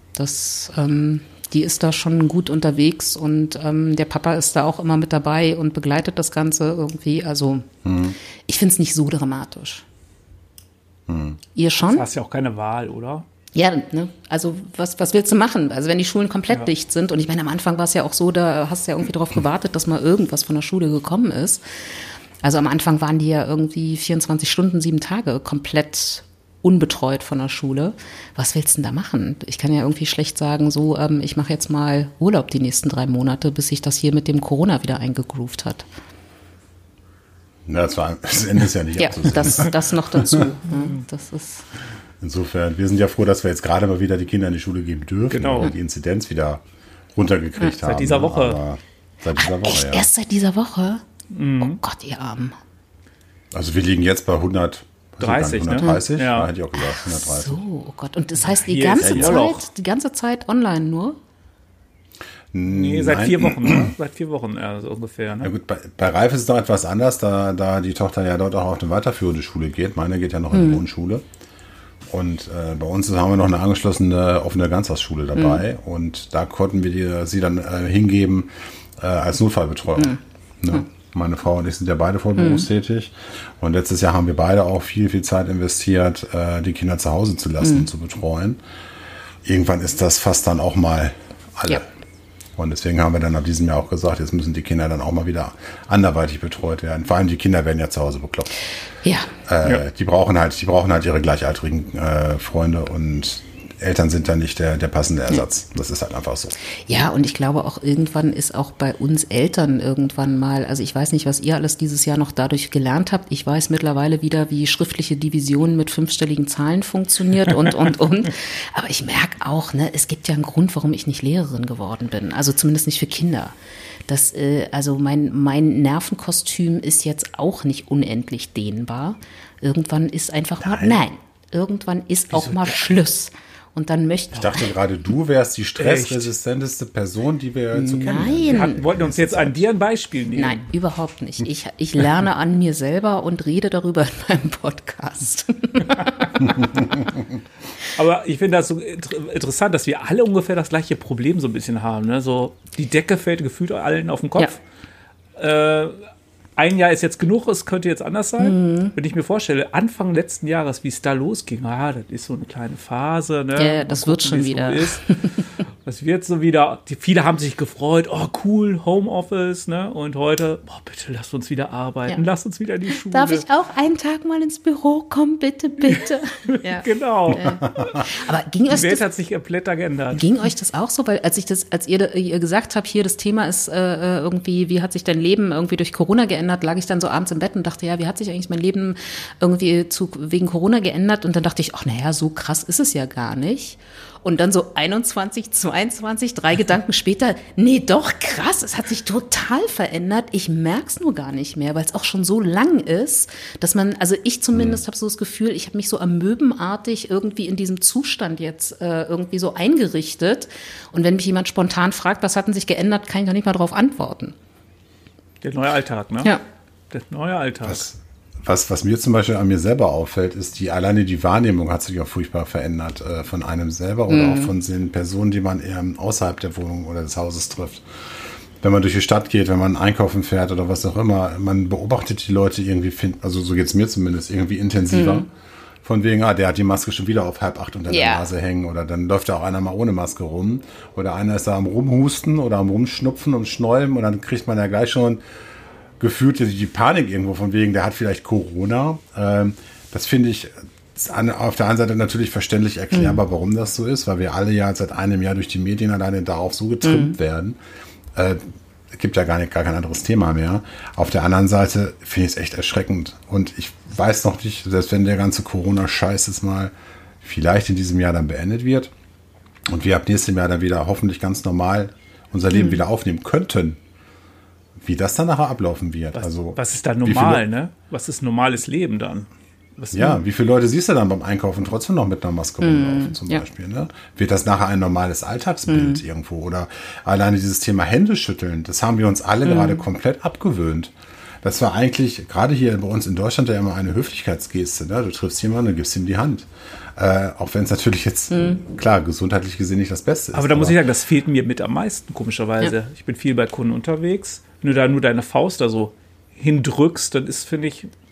Die ist da schon gut unterwegs und der Papa ist da auch immer mit dabei und begleitet das Ganze irgendwie. Also ich finde es nicht so dramatisch. Ihr schon? Du hast ja auch keine Wahl, oder? Ja, ne? Also was willst du machen? Also wenn die Schulen komplett dicht sind und ich meine, am Anfang war es ja auch so, da hast du ja irgendwie darauf gewartet, dass mal irgendwas von der Schule gekommen ist. Also am Anfang waren die ja irgendwie 24 Stunden, 7 Tage komplett unbetreut von der Schule. Was willst du denn da machen? Ich kann ja irgendwie schlecht sagen, so ich mache jetzt mal Urlaub die nächsten 3 Monate, bis sich das hier mit dem Corona wieder eingegroovt hat. Ja, das Ende ist ja nicht Ja, abzusehen. das noch dazu. Ja, das ist Insofern, wir sind ja froh, dass wir jetzt gerade mal wieder die Kinder in die Schule geben dürfen, Genau. und die Inzidenz wieder runtergekriegt haben. Seit dieser Woche. Aber seit dieser Woche, echt ja. erst seit dieser Woche? Oh Gott, ihr Armen. Also wir liegen jetzt bei 130, ne? 130? Ja. Ja, hätte ich auch gesagt, 130. So, oh Gott. Und das heißt Hier ist ja Urlaub. die ganze Zeit online nur? Nee, seit Nein. 4 Wochen, ne? Seit 4 Wochen so ungefähr. Ne? Ja gut, bei Ralf ist es noch etwas anders, da die Tochter ja dort auch auf eine weiterführende Schule geht. Meine geht ja noch in die Grundschule. Und bei uns haben wir noch eine angeschlossene offene Ganztagsschule dabei. Und da konnten wir sie dann hingeben als Notfallbetreuung. Ne? Meine Frau und ich sind ja beide voll berufstätig. Und letztes Jahr haben wir beide auch viel, viel Zeit investiert, die Kinder zu Hause zu lassen und zu betreuen. Irgendwann ist das fast dann auch mal alle. Ja. Und deswegen haben wir dann ab diesem Jahr auch gesagt, jetzt müssen die Kinder dann auch mal wieder anderweitig betreut werden. Vor allem die Kinder werden ja zu Hause bekloppt. Ja. Die brauchen halt ihre gleichaltrigen Freunde, und Eltern sind dann nicht der passende Ersatz. Das ist halt einfach so. Ja, und ich glaube auch irgendwann ist auch bei uns Eltern irgendwann mal, also ich weiß nicht, was ihr alles dieses Jahr noch dadurch gelernt habt. Ich weiß mittlerweile wieder, wie schriftliche Division mit 5-stelligen Zahlen funktioniert und. Aber ich merke auch, ne, es gibt ja einen Grund, warum ich nicht Lehrerin geworden bin. Also zumindest nicht für Kinder. Das, also mein Nervenkostüm ist jetzt auch nicht unendlich dehnbar. Irgendwann ist einfach mal, irgendwann ist auch mal Schluss. Und dann möchte Ich dachte gerade, du wärst die stressresistenteste Person, die wir zu kennen haben. Wir wollten uns jetzt an dir ein Beispiel nehmen. Nein, überhaupt nicht. Ich lerne an mir selber und rede darüber in meinem Podcast. Aber ich finde das so interessant, dass wir alle ungefähr das gleiche Problem so ein bisschen haben. Ne? So, die Decke fällt gefühlt allen auf den Kopf. Ja. Ein Jahr ist jetzt genug, es könnte jetzt anders sein. Wenn ich mir vorstelle, Anfang letzten Jahres, wie es da losging, das ist so eine kleine Phase. Ne? Ja, das wird schon wieder. Das wird so wieder. Viele haben sich gefreut, oh cool, Homeoffice, ne? Und heute, bitte lasst uns wieder arbeiten, lasst uns wieder in die Schule. Darf ich auch einen Tag mal ins Büro kommen, bitte, bitte? Ja. Genau. Aber ging Die Welt hat sich komplett geändert. Ging euch das auch so? Weil als ihr gesagt habt, hier das Thema ist irgendwie, wie hat sich dein Leben irgendwie durch Corona geändert, lag ich dann so abends im Bett und dachte, ja, wie hat sich eigentlich mein Leben irgendwie wegen Corona geändert? Und dann dachte ich, ach naja, so krass ist es ja gar nicht. Und dann so 21, 22, 3 Gedanken später, nee, doch, krass, es hat sich total verändert. Ich merk's nur gar nicht mehr, weil es auch schon so lang ist, dass man, also ich zumindest habe so das Gefühl, ich habe mich so amöbenartig irgendwie in diesem Zustand jetzt irgendwie so eingerichtet. Und wenn mich jemand spontan fragt, was hat denn sich geändert, kann ich doch nicht mal drauf antworten. Der neue Alltag, ne? Ja. Der neue Alltag. Was mir zum Beispiel an mir selber auffällt, ist, alleine die Wahrnehmung hat sich auch furchtbar verändert von einem selber oder auch von den Personen, die man eher außerhalb der Wohnung oder des Hauses trifft. Wenn man durch die Stadt geht, wenn man einkaufen fährt oder was auch immer, man beobachtet die Leute irgendwie, also so geht's mir zumindest, irgendwie intensiver. Von wegen, der hat die Maske schon wieder auf 7:30 unter der Nase hängen, oder dann läuft da auch einer mal ohne Maske rum, oder einer ist da am Rumhusten oder am Rumschnupfen und Schnäumen, und dann kriegt man ja gleich schon gefühlt die Panik irgendwo von wegen, der hat vielleicht Corona. Das finde ich auf der einen Seite natürlich verständlich erklärbar, warum das so ist, weil wir alle ja seit einem Jahr durch die Medien alleine darauf so getrimmt werden. Es gibt ja gar kein anderes Thema mehr. Auf der anderen Seite finde ich es echt erschreckend. Und ich weiß noch nicht, selbst wenn der ganze Corona-Scheiß jetzt mal vielleicht in diesem Jahr dann beendet wird und wir ab nächstem Jahr dann wieder hoffentlich ganz normal unser Leben wieder aufnehmen könnten, wie das dann nachher ablaufen wird. Was ist dann normal, ne? Was ist normales Leben dann? Wie viele Leute siehst du dann beim Einkaufen trotzdem noch mit einer Maske rumlaufen zum Beispiel? Ne? Wird das nachher ein normales Alltagsbild irgendwo? Oder alleine dieses Thema Händeschütteln, das haben wir uns alle gerade komplett abgewöhnt. Das war eigentlich, gerade hier bei uns in Deutschland, ja immer eine Höflichkeitsgeste. Ne? Du triffst jemanden und gibst ihm die Hand. Auch wenn es natürlich jetzt, klar, gesundheitlich gesehen nicht das Beste ist. Aber da muss ich sagen, das fehlt mir mit am meisten, komischerweise. Ja. Ich bin viel bei Kunden unterwegs. Wenn du da nur deine Faust da so hindrückst, dann ist, finde ich,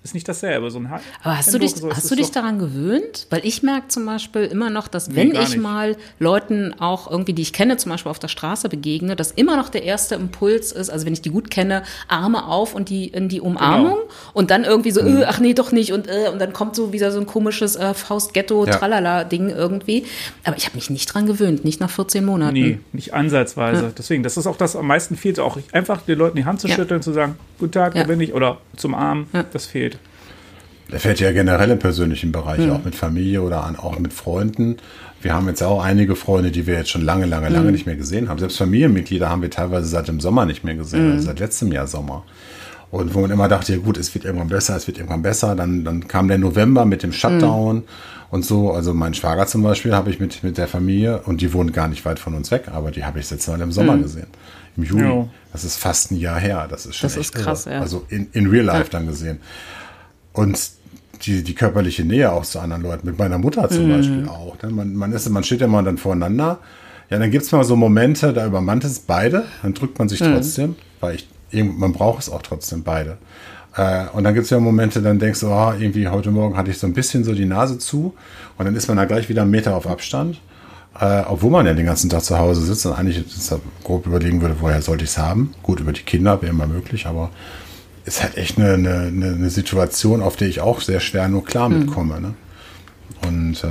ist nicht dasselbe. So ein Aber hast du dich daran gewöhnt? Weil ich merke zum Beispiel immer noch, dass wenn ich mal Leuten auch irgendwie, die ich kenne, zum Beispiel auf der Straße begegne, dass immer noch der erste Impuls ist, also wenn ich die gut kenne, Arme auf und die in die Umarmung und dann irgendwie so, ach nee, doch nicht und dann kommt so wieder so ein komisches Faust-Ghetto-Tralala-Ding irgendwie. Aber ich habe mich nicht dran gewöhnt, nicht nach 14 Monaten. Nee, nicht ansatzweise. Ja. Deswegen, das ist auch das am meisten fehlt, auch einfach den Leuten die Hand zu schütteln, zu sagen, guten Tag, wo bin ich? Oder zum Arm, das fehlt. Der fällt ja generell im persönlichen Bereich, auch mit Familie oder auch mit Freunden. Wir haben jetzt auch einige Freunde, die wir jetzt schon lange nicht mehr gesehen haben. Selbst Familienmitglieder haben wir teilweise seit dem Sommer nicht mehr gesehen, also seit letztem Jahr Sommer. Und wo man immer dachte, ja gut, es wird irgendwann besser. Dann kam der November mit dem Shutdown und so. Also mein Schwager zum Beispiel habe ich mit der Familie, und die wohnen gar nicht weit von uns weg, aber die habe ich jetzt mal im Sommer gesehen. Im Juli. Ja. Das ist fast ein Jahr her. Das ist schon echt krass, ja. Also in real life dann gesehen. Und die körperliche Nähe auch zu anderen Leuten, mit meiner Mutter zum Beispiel auch. Ne? Man steht ja mal dann voreinander. Ja, dann gibt es mal so Momente, da übermannt es beide, dann drückt man sich trotzdem, weil man braucht es auch trotzdem beide. Und dann gibt es ja Momente, dann denkst du, irgendwie heute Morgen hatte ich so ein bisschen so die Nase zu und dann ist man da gleich wieder 1 Meter auf Abstand, obwohl man ja den ganzen Tag zu Hause sitzt und eigentlich grob überlegen würde, woher sollte ich es haben. Gut, über die Kinder wäre immer möglich, aber ist halt echt eine Situation, auf die ich auch sehr schwer nur klar mitkomme. Ne? Und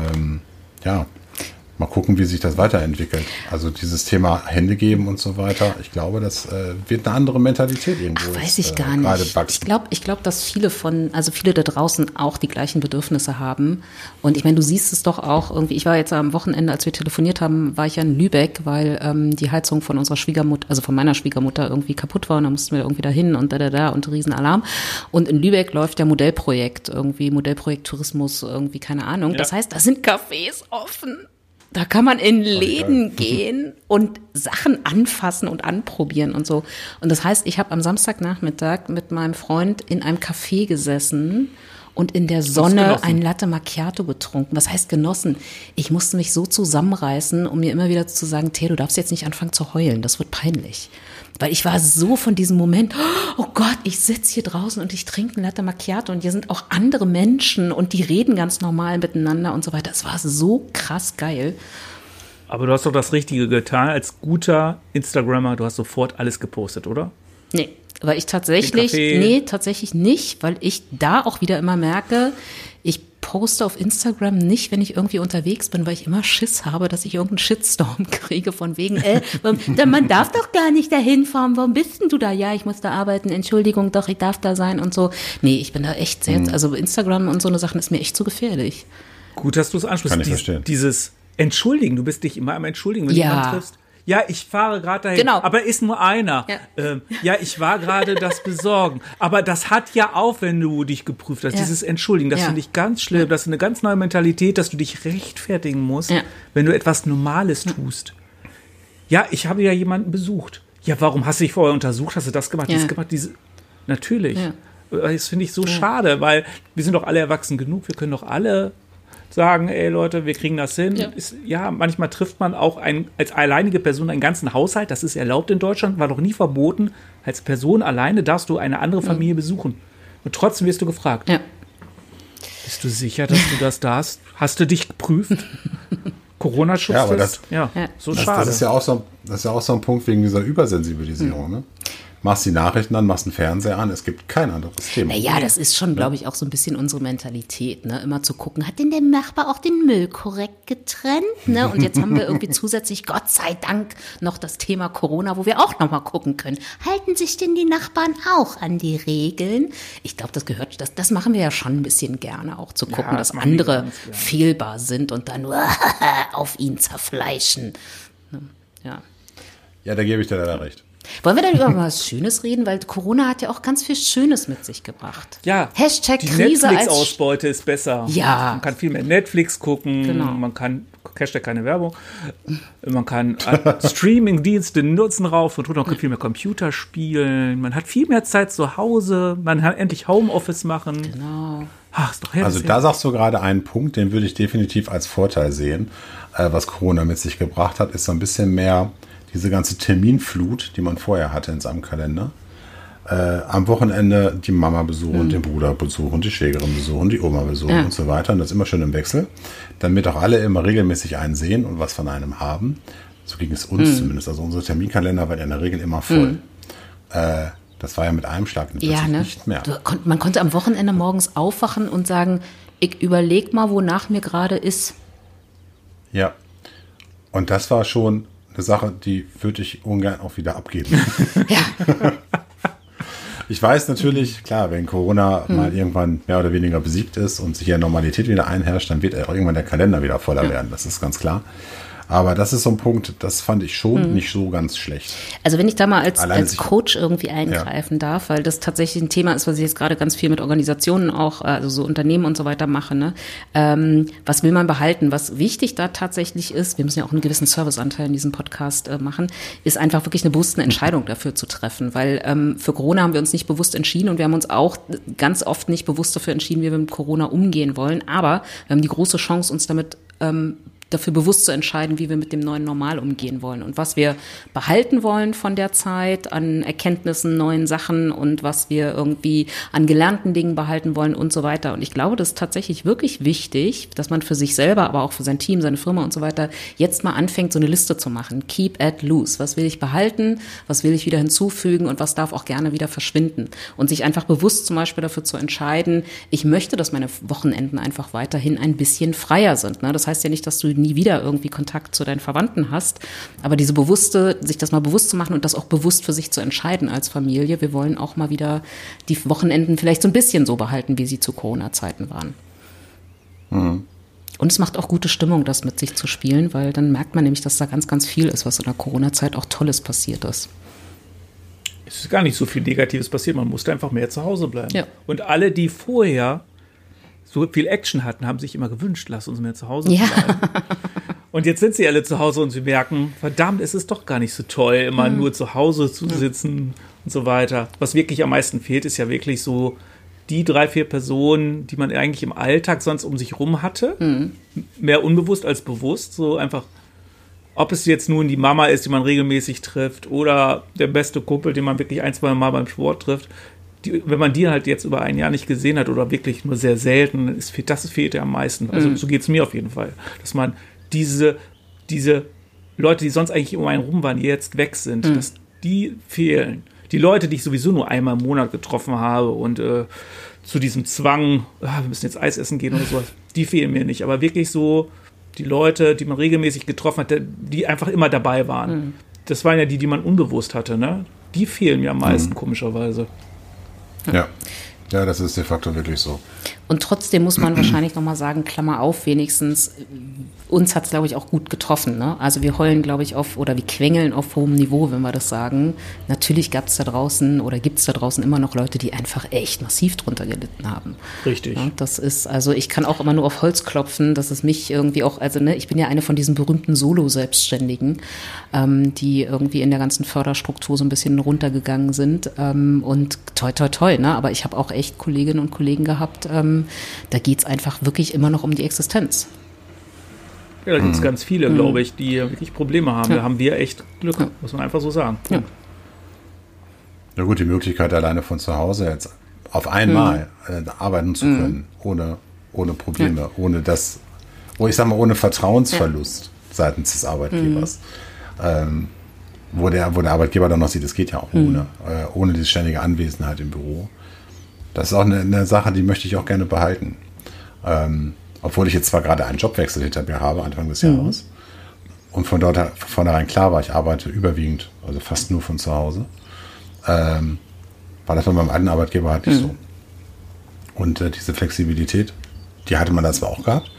mal gucken, wie sich das weiterentwickelt. Also dieses Thema Hände geben und so weiter, ich glaube, das wird eine andere Mentalität irgendwo. Weiß ich gar nicht. Ich glaube, dass viele da draußen auch die gleichen Bedürfnisse haben. Und ich meine, du siehst es doch auch irgendwie. Ich war jetzt am Wochenende, als wir telefoniert haben, war ich ja in Lübeck, weil die Heizung von unserer Schwiegermutter, also von meiner Schwiegermutter irgendwie kaputt war. Und da mussten wir irgendwie dahin und und Riesenalarm. Und in Lübeck läuft ja Modellprojekt Tourismus, irgendwie, keine Ahnung. Ja. Das heißt, da sind Cafés offen. Da kann man in Läden gehen und Sachen anfassen und anprobieren und so. Und das heißt, ich habe am Samstagnachmittag mit meinem Freund in einem Café gesessen und in der Sonne ein Latte Macchiato getrunken. Was heißt genossen? Ich musste mich so zusammenreißen, um mir immer wieder zu sagen, Theo, du darfst jetzt nicht anfangen zu heulen, das wird peinlich. Weil ich war so von diesem Moment, oh Gott, ich sitze hier draußen und ich trinke ein Latte Macchiato und hier sind auch andere Menschen und die reden ganz normal miteinander und so weiter. Es war so krass geil. Aber du hast doch das Richtige getan als guter Instagrammer. Du hast sofort alles gepostet, oder? Nee, weil ich tatsächlich nicht, weil ich da auch wieder immer merke, ich poste auf Instagram nicht, wenn ich irgendwie unterwegs bin, weil ich immer Schiss habe, dass ich irgendeinen Shitstorm kriege von wegen, man darf doch gar nicht dahin fahren, warum bist denn du da? Ja, ich muss da arbeiten, Entschuldigung, doch, ich darf da sein und so. Nee, ich bin da echt sehr, also Instagram und so eine Sachen ist mir echt zu gefährlich. Gut, dass du es ansprichst. Kann ich verstehen. Dieses Entschuldigen, du bist dich immer am Entschuldigen, wenn du jemanden triffst. Ja, ich fahre gerade dahin, aber ist nur einer. Ja, ich war gerade das besorgen. Aber das hat ja auch, wenn du dich geprüft hast, dieses Entschuldigen, das finde ich ganz schlimm. Das ist eine ganz neue Mentalität, dass du dich rechtfertigen musst, wenn du etwas Normales tust. Ja, ich habe ja jemanden besucht. Ja, warum hast du dich vorher untersucht? Hast du das gemacht, dieses gemacht? Natürlich. Ja. Das finde ich so schade, weil wir sind doch alle erwachsen genug. Wir können doch alle sagen, ey Leute, wir kriegen das hin. Ja, manchmal trifft man auch als alleinige Person einen ganzen Haushalt. Das ist erlaubt in Deutschland, war doch nie verboten. Als Person alleine darfst du eine andere Familie besuchen. Und trotzdem wirst du gefragt. Ja. Bist du sicher, dass du das darfst? Hast du dich geprüft? Corona-Schutz? Ja, aber das schade. Das ist ja auch so ein Punkt wegen dieser Übersensibilisierung, ne? Machst die Nachrichten an, machst den Fernseher an, es gibt kein anderes Thema. Naja, das ist schon, glaube ich, auch so ein bisschen unsere Mentalität, ne? Immer zu gucken, hat denn der Nachbar auch den Müll korrekt getrennt? Ne? Und jetzt haben wir irgendwie zusätzlich, Gott sei Dank, noch das Thema Corona, wo wir auch noch mal gucken können. Halten sich denn die Nachbarn auch an die Regeln? Ich glaube, das machen wir ja schon ein bisschen gerne, auch zu gucken, dass andere fehlbar sind und dann nur auf ihn zerfleischen. Ja, da gebe ich dir leider recht. Wollen wir dann über was Schönes reden? Weil Corona hat ja auch ganz viel Schönes mit sich gebracht. Ja, Hashtag die Krise Netflix-Ausbeute ist besser. Ja. Man kann viel mehr Netflix gucken. Genau. Man kann, Hashtag keine Werbung, man kann Streaming-Dienste nutzen rauf und runter, man kann viel mehr Computer spielen. Man hat viel mehr Zeit zu Hause. Man kann endlich Homeoffice machen. Genau. Ach, ist doch herrlich. Also da sagst du gerade einen Punkt, den würde ich definitiv als Vorteil sehen. Was Corona mit sich gebracht hat, ist so ein bisschen mehr diese ganze Terminflut, die man vorher hatte in seinem Kalender. am Wochenende die Mama besuchen, den Bruder besuchen, die Schwägerin besuchen, die Oma besuchen und so weiter. Und das immer schön im Wechsel, damit auch alle immer regelmäßig einen sehen und was von einem haben. So ging es uns zumindest. Also unsere Terminkalender waren ja in der Regel immer voll. Das war ja mit einem Schlag nicht mehr. Man konnte am Wochenende morgens aufwachen und sagen, ich überleg mal, wonach mir gerade ist. Ja. Und das war schon eine Sache, die würde ich ungern auch wieder abgeben. Ja. Ich weiß natürlich, klar, wenn Corona mal irgendwann mehr oder weniger besiegt ist und sich ja Normalität wieder einherrscht, dann wird auch irgendwann der Kalender wieder voller werden. Das ist ganz klar. Aber das ist so ein Punkt, das fand ich schon nicht so ganz schlecht. Also wenn ich da mal als Coach irgendwie eingreifen darf, weil das tatsächlich ein Thema ist, was ich jetzt gerade ganz viel mit Organisationen auch, also so Unternehmen und so weiter mache. Ne? Was will man behalten? Was wichtig da tatsächlich ist, wir müssen ja auch einen gewissen Serviceanteil in diesem Podcast machen, ist einfach wirklich eine bewusste Entscheidung dafür zu treffen. Weil für Corona haben wir uns nicht bewusst entschieden und wir haben uns auch ganz oft nicht bewusst dafür entschieden, wie wir mit Corona umgehen wollen. Aber wir haben die große Chance, uns damit dafür bewusst zu entscheiden, wie wir mit dem neuen Normal umgehen wollen und was wir behalten wollen von der Zeit an Erkenntnissen, neuen Sachen und was wir irgendwie an gelernten Dingen behalten wollen und so weiter. Und ich glaube, das ist tatsächlich wirklich wichtig, dass man für sich selber, aber auch für sein Team, seine Firma und so weiter jetzt mal anfängt, so eine Liste zu machen. Keep at loose. Was will ich behalten? Was will ich wieder hinzufügen? Und was darf auch gerne wieder verschwinden? Und sich einfach bewusst zum Beispiel dafür zu entscheiden, ich möchte, dass meine Wochenenden einfach weiterhin ein bisschen freier sind. Das heißt ja nicht, dass du nie wieder irgendwie Kontakt zu deinen Verwandten hast. Aber sich das mal bewusst zu machen und das auch bewusst für sich zu entscheiden als Familie. Wir wollen auch mal wieder die Wochenenden vielleicht so ein bisschen so behalten, wie sie zu Corona-Zeiten waren. Und es macht auch gute Stimmung, das mit sich zu spielen, weil dann merkt man nämlich, dass da ganz, ganz viel ist, was in der Corona-Zeit auch Tolles passiert ist. Es ist gar nicht so viel Negatives passiert, man musste einfach mehr zu Hause bleiben. Ja. Und alle, die vorher so viel Action hatten, haben sich immer gewünscht, lass uns mehr zu Hause bleiben. Und jetzt sind sie alle zu Hause und sie merken, verdammt, es ist doch gar nicht so toll, immer nur zu Hause zu sitzen und so weiter. Was wirklich am meisten fehlt, ist ja wirklich so die 3-4 Personen, die man eigentlich im Alltag sonst um sich rum hatte. Mehr unbewusst als bewusst, so einfach, ob es jetzt nun die Mama ist, die man regelmäßig trifft oder der beste Kumpel, den man wirklich 1-2 Mal beim Sport trifft. Wenn man die halt jetzt über ein Jahr nicht gesehen hat oder wirklich nur sehr selten, das fehlt ja am meisten. Also so geht es mir auf jeden Fall. Dass man diese Leute, die sonst eigentlich um einen rum waren, jetzt weg sind, dass die fehlen. Die Leute, die ich sowieso nur einmal im Monat getroffen habe und zu diesem Zwang, wir müssen jetzt Eis essen gehen oder sowas, die fehlen mir nicht. Aber wirklich so die Leute, die man regelmäßig getroffen hat, die einfach immer dabei waren. Das waren ja die man unbewusst hatte, ne? Die fehlen mir am meisten, komischerweise. Ja, das ist de facto wirklich so. Und trotzdem muss man wahrscheinlich nochmal sagen, Klammer auf, wenigstens, uns hat es, glaube ich, auch gut getroffen. Ne? Also wir heulen, glaube ich, wir quengeln auf hohem Niveau, wenn wir das sagen. Natürlich gab es da draußen oder gibt es da draußen immer noch Leute, die einfach echt massiv drunter gelitten haben. Richtig. Ja, das ist, also ich kann auch immer nur auf Holz klopfen, dass es mich irgendwie auch, also ich bin ja eine von diesen berühmten Solo-Selbstständigen, die irgendwie in der ganzen Förderstruktur so ein bisschen runtergegangen sind. Und toi, toi, toi, ne? Aber ich habe auch echt Kolleginnen und Kollegen gehabt, da geht es einfach wirklich immer noch um die Existenz. Ja, da gibt es ganz viele, glaube ich, die wirklich Probleme haben. Da haben wir echt Glück, muss man einfach so sagen. Ja gut, die Möglichkeit alleine von zu Hause jetzt auf einmal arbeiten zu können, ohne Probleme, ohne ohne Vertrauensverlust seitens des Arbeitgebers. Wo der Arbeitgeber dann noch sieht, es geht ja auch ohne die ständige Anwesenheit im Büro. Das ist auch eine Sache, die möchte ich auch gerne behalten. Obwohl ich jetzt zwar gerade einen Jobwechsel hinter mir habe, Anfang des Jahres, und von vornherein klar war, ich arbeite überwiegend, also fast nur von zu Hause, war das bei meinem alten Arbeitgeber halt nicht so. Und diese Flexibilität, die hatte man da zwar auch gehabt,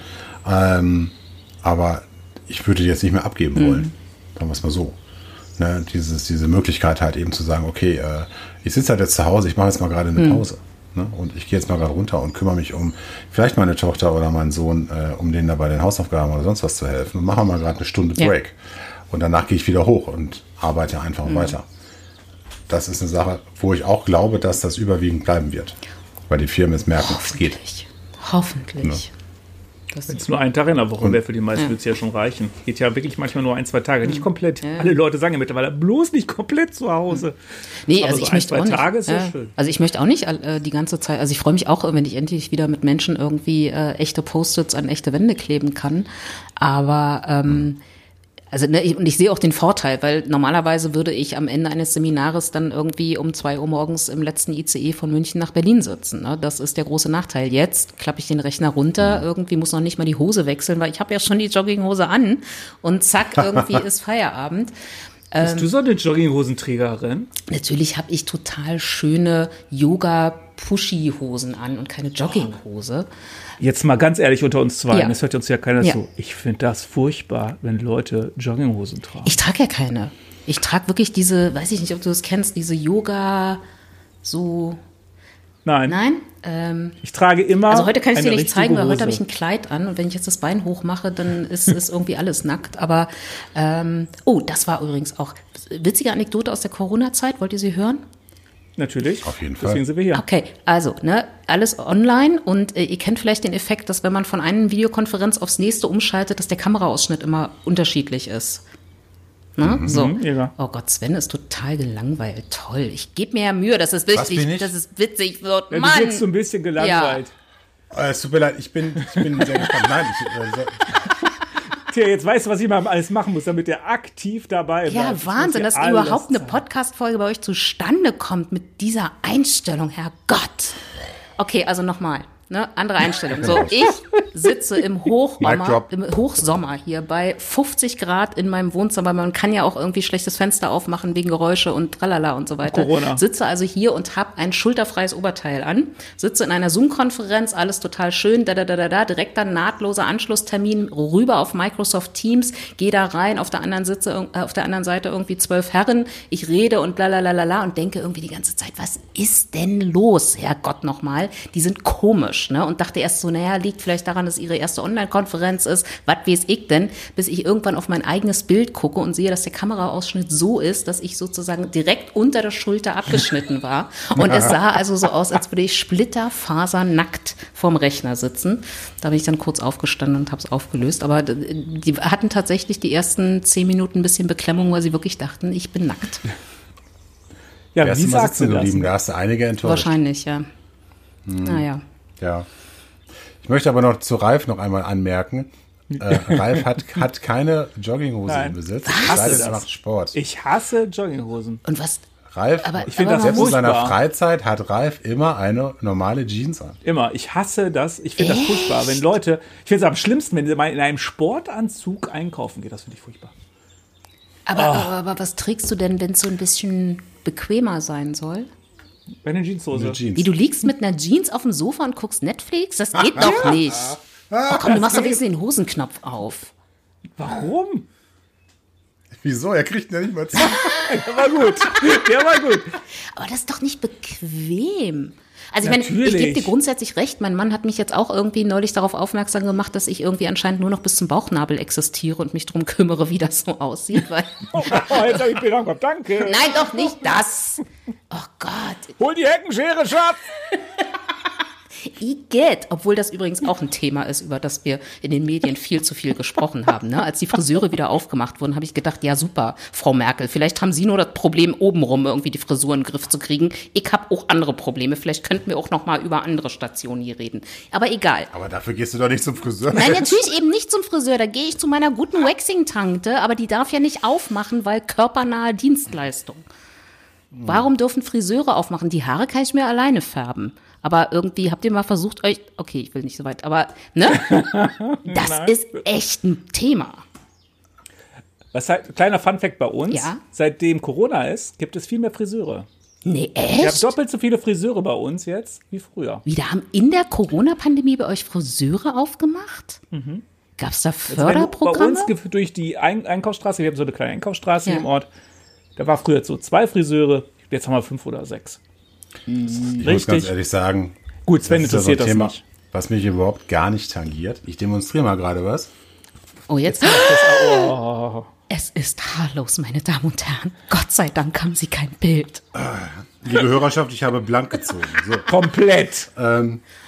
aber ich würde die jetzt nicht mehr abgeben wollen, sagen wir es mal so. Ne, diese Möglichkeit halt eben zu sagen, okay, ich sitze halt jetzt zu Hause, ich mache jetzt mal gerade eine Pause. Ne, und ich gehe jetzt mal gerade runter und kümmere mich um vielleicht meine Tochter oder meinen Sohn, um denen dabei den Hausaufgaben oder sonst was zu helfen. Und mache mal gerade eine Stunde Break. Und danach gehe ich wieder hoch und arbeite einfach weiter. Das ist eine Sache, wo ich auch glaube, dass das überwiegend bleiben wird. Weil die Firmen es merken, es geht. Hoffentlich. Ne? Wenn es nur ein Tag in der Woche wäre, für die meisten würde es ja schon reichen. Geht ja wirklich manchmal nur 1-2 Tage, nicht komplett. Ja. Alle Leute sagen ja mittlerweile, bloß nicht komplett zu Hause. Nee, aber also so ich möchte auch nicht. Tage ist ja schön. Also ich möchte auch nicht die ganze Zeit, also ich freue mich auch, wenn ich endlich wieder mit Menschen irgendwie echte Post-its an echte Wände kleben kann. Aber also und ich sehe auch den Vorteil, weil normalerweise würde ich am Ende eines Seminares dann irgendwie um 2 Uhr morgens im letzten ICE von München nach Berlin sitzen. Ne? Das ist der große Nachteil. Jetzt klappe ich den Rechner runter, irgendwie muss noch nicht mal die Hose wechseln, weil ich habe ja schon die Jogginghose an und zack, irgendwie ist Feierabend. Bist du so eine Jogginghosenträgerin? Natürlich habe ich total schöne Yoga-Pushy-Hosen an und keine Jogginghose. Jetzt mal ganz ehrlich unter uns zwei, Ja. das hört uns ja keiner Ja. zu. Ich finde das furchtbar, wenn Leute Jogginghosen tragen. Ich trage ja keine. Ich trage wirklich diese, weiß ich nicht, ob du das kennst, diese Yoga, so, nein? Ich trage immer Also heute kann ich dir eine nicht zeigen, weil richtige heute habe ich Hose. ein Kleid an und wenn ich jetzt das Bein hochmache, dann ist irgendwie alles nackt. Aber, das war übrigens auch witzige Anekdote aus der Corona-Zeit. Wollt ihr sie hören? Natürlich. Auf jeden Fall. Deswegen sind wir hier. Okay, also, alles online und ihr kennt vielleicht den Effekt, dass wenn man von einer Videokonferenz aufs nächste umschaltet, dass der Kameraausschnitt immer unterschiedlich ist. Ne? So. ja. Oh Gott, Sven ist total gelangweilt. Toll. Ich gebe mir ja Mühe, das ist Was bin wichtig, ich? das ist witzig wird. Ja, du Mann! wirkst so ein bisschen gelangweilt. Es tut mir leid, ich bin sehr gespannt. Nein, Tja, jetzt weißt du, was ich mal alles machen muss, damit der aktiv dabei bleibt. Ja, Ich muss Wahnsinn, dir dass alles überhaupt eine zeigen. Podcast-Folge bei euch zustande kommt mit dieser Einstellung, Herrgott. Okay, also nochmal, andere Einstellung. So, ich sitze im Mic Hochsommer, drop. hier bei 50 Grad in meinem Wohnzimmer. Man kann ja auch irgendwie schlechtes Fenster aufmachen wegen Geräusche und tralala und so weiter. Corona. Sitze also hier und habe ein schulterfreies Oberteil an. Sitze in einer Zoom-Konferenz, alles total schön, direkt dann nahtloser Anschlusstermin rüber auf Microsoft Teams, gehe da rein, auf der anderen Seite irgendwie 12 Herren, ich rede und blalalala und denke irgendwie die ganze Zeit, was ist denn los, Herrgott nochmal? Die sind komisch, und dachte erst so, liegt vielleicht daran, dass ihre erste Online-Konferenz ist, was weiß ich denn, bis ich irgendwann auf mein eigenes Bild gucke und sehe, dass der Kameraausschnitt so ist, dass ich sozusagen direkt unter der Schulter abgeschnitten war. Und es sah also so aus, als würde ich splitterfasernackt vorm Rechner sitzen. Da bin ich dann kurz aufgestanden und habe es aufgelöst. Aber die hatten tatsächlich die ersten 10 Minuten ein bisschen Beklemmung, weil sie wirklich dachten, ich bin nackt. Ja, wer wie ist immer sagst du sitzen das? geblieben? Da hast du einige enttäuscht. Wahrscheinlich, ja. Naja. Ja. Ich möchte aber noch zu Ralf noch einmal anmerken. Ralf hat keine Jogginghose Nein. im Besitz. Ich Es hasse sei denn, das. er macht Sport. Ich hasse Jogginghosen. Und was? Ralf, Aber- Ich finde aber das man selbst muss- in seiner furchtbar. Freizeit hat Ralf immer eine normale Jeans an. Immer. Ich hasse das. Ich finde das furchtbar. Wenn Leute, ich finde es am schlimmsten, wenn sie mal in einem Sportanzug einkaufen geht. Das finde ich furchtbar. Aber was trägst du denn, wenn es so ein bisschen bequemer sein soll? Bei einer Jeanshose. Eine Jeans. Wie, du liegst mit einer Jeans auf dem Sofa und guckst Netflix? Das geht doch nicht. Oh, komm, du machst doch wenigstens den Hosenknopf auf. Warum? Wieso? Er kriegt ihn ja nicht mal zu. Der war gut. Der war gut. Aber das ist doch nicht bequem. Also ich meine, ich Natürlich. gebe dir grundsätzlich recht. Mein Mann hat mich jetzt auch irgendwie neulich darauf aufmerksam gemacht, dass ich irgendwie anscheinend nur noch bis zum Bauchnabel existiere und mich drum kümmere, wie das so aussieht. Weil Oh, jetzt habe ich Bilder im Kopf. Danke. Nein, doch nicht das. Oh Gott. Hol die Heckenschere, Schatz. Igitt. Obwohl das übrigens auch ein Thema ist, über das wir in den Medien viel zu viel gesprochen haben. Ne? Als die Friseure wieder aufgemacht wurden, habe ich gedacht, ja super, Frau Merkel, vielleicht haben Sie nur das Problem, obenrum irgendwie die Frisur in den Griff zu kriegen. Ich habe auch andere Probleme. Vielleicht könnten wir auch noch mal über andere Stationen hier reden. Aber egal. Aber dafür gehst du doch nicht zum Friseur. Nein, natürlich eben nicht zum Friseur. Da gehe ich zu meiner guten Waxing-Tante, aber die darf ja nicht aufmachen, weil körpernahe Dienstleistung. Warum dürfen Friseure aufmachen? Die Haare kann ich mir alleine färben. Aber irgendwie habt ihr mal versucht, euch, okay, ich will nicht so weit, aber, das ist echt ein Thema. Was halt, kleiner Funfact bei uns. Ja. Seitdem Corona ist, gibt es viel mehr Friseure. Nee, Wir haben echt? doppelt so viele Friseure bei uns jetzt wie früher. Wieder haben in der Corona-Pandemie bei euch Friseure aufgemacht? Gab es da Also wenn du bei Förderprogramme? uns durch die Einkaufsstraße, wir haben so eine kleine Einkaufsstraße Ja. im Ort, da war früher so 2 Friseure, jetzt haben wir 5 oder 6. Ich muss ganz Richtig. ehrlich sagen, Gut, Sven das ist ja so ein interessiert das Thema, nicht. was mich überhaupt gar nicht tangiert. Ich demonstriere mal gerade was. Oh, jetzt. Oh, Es ist haarlos, meine Damen und Herren. Gott sei Dank haben Sie kein Bild. Liebe Hörerschaft, ich habe blank gezogen. So. komplett.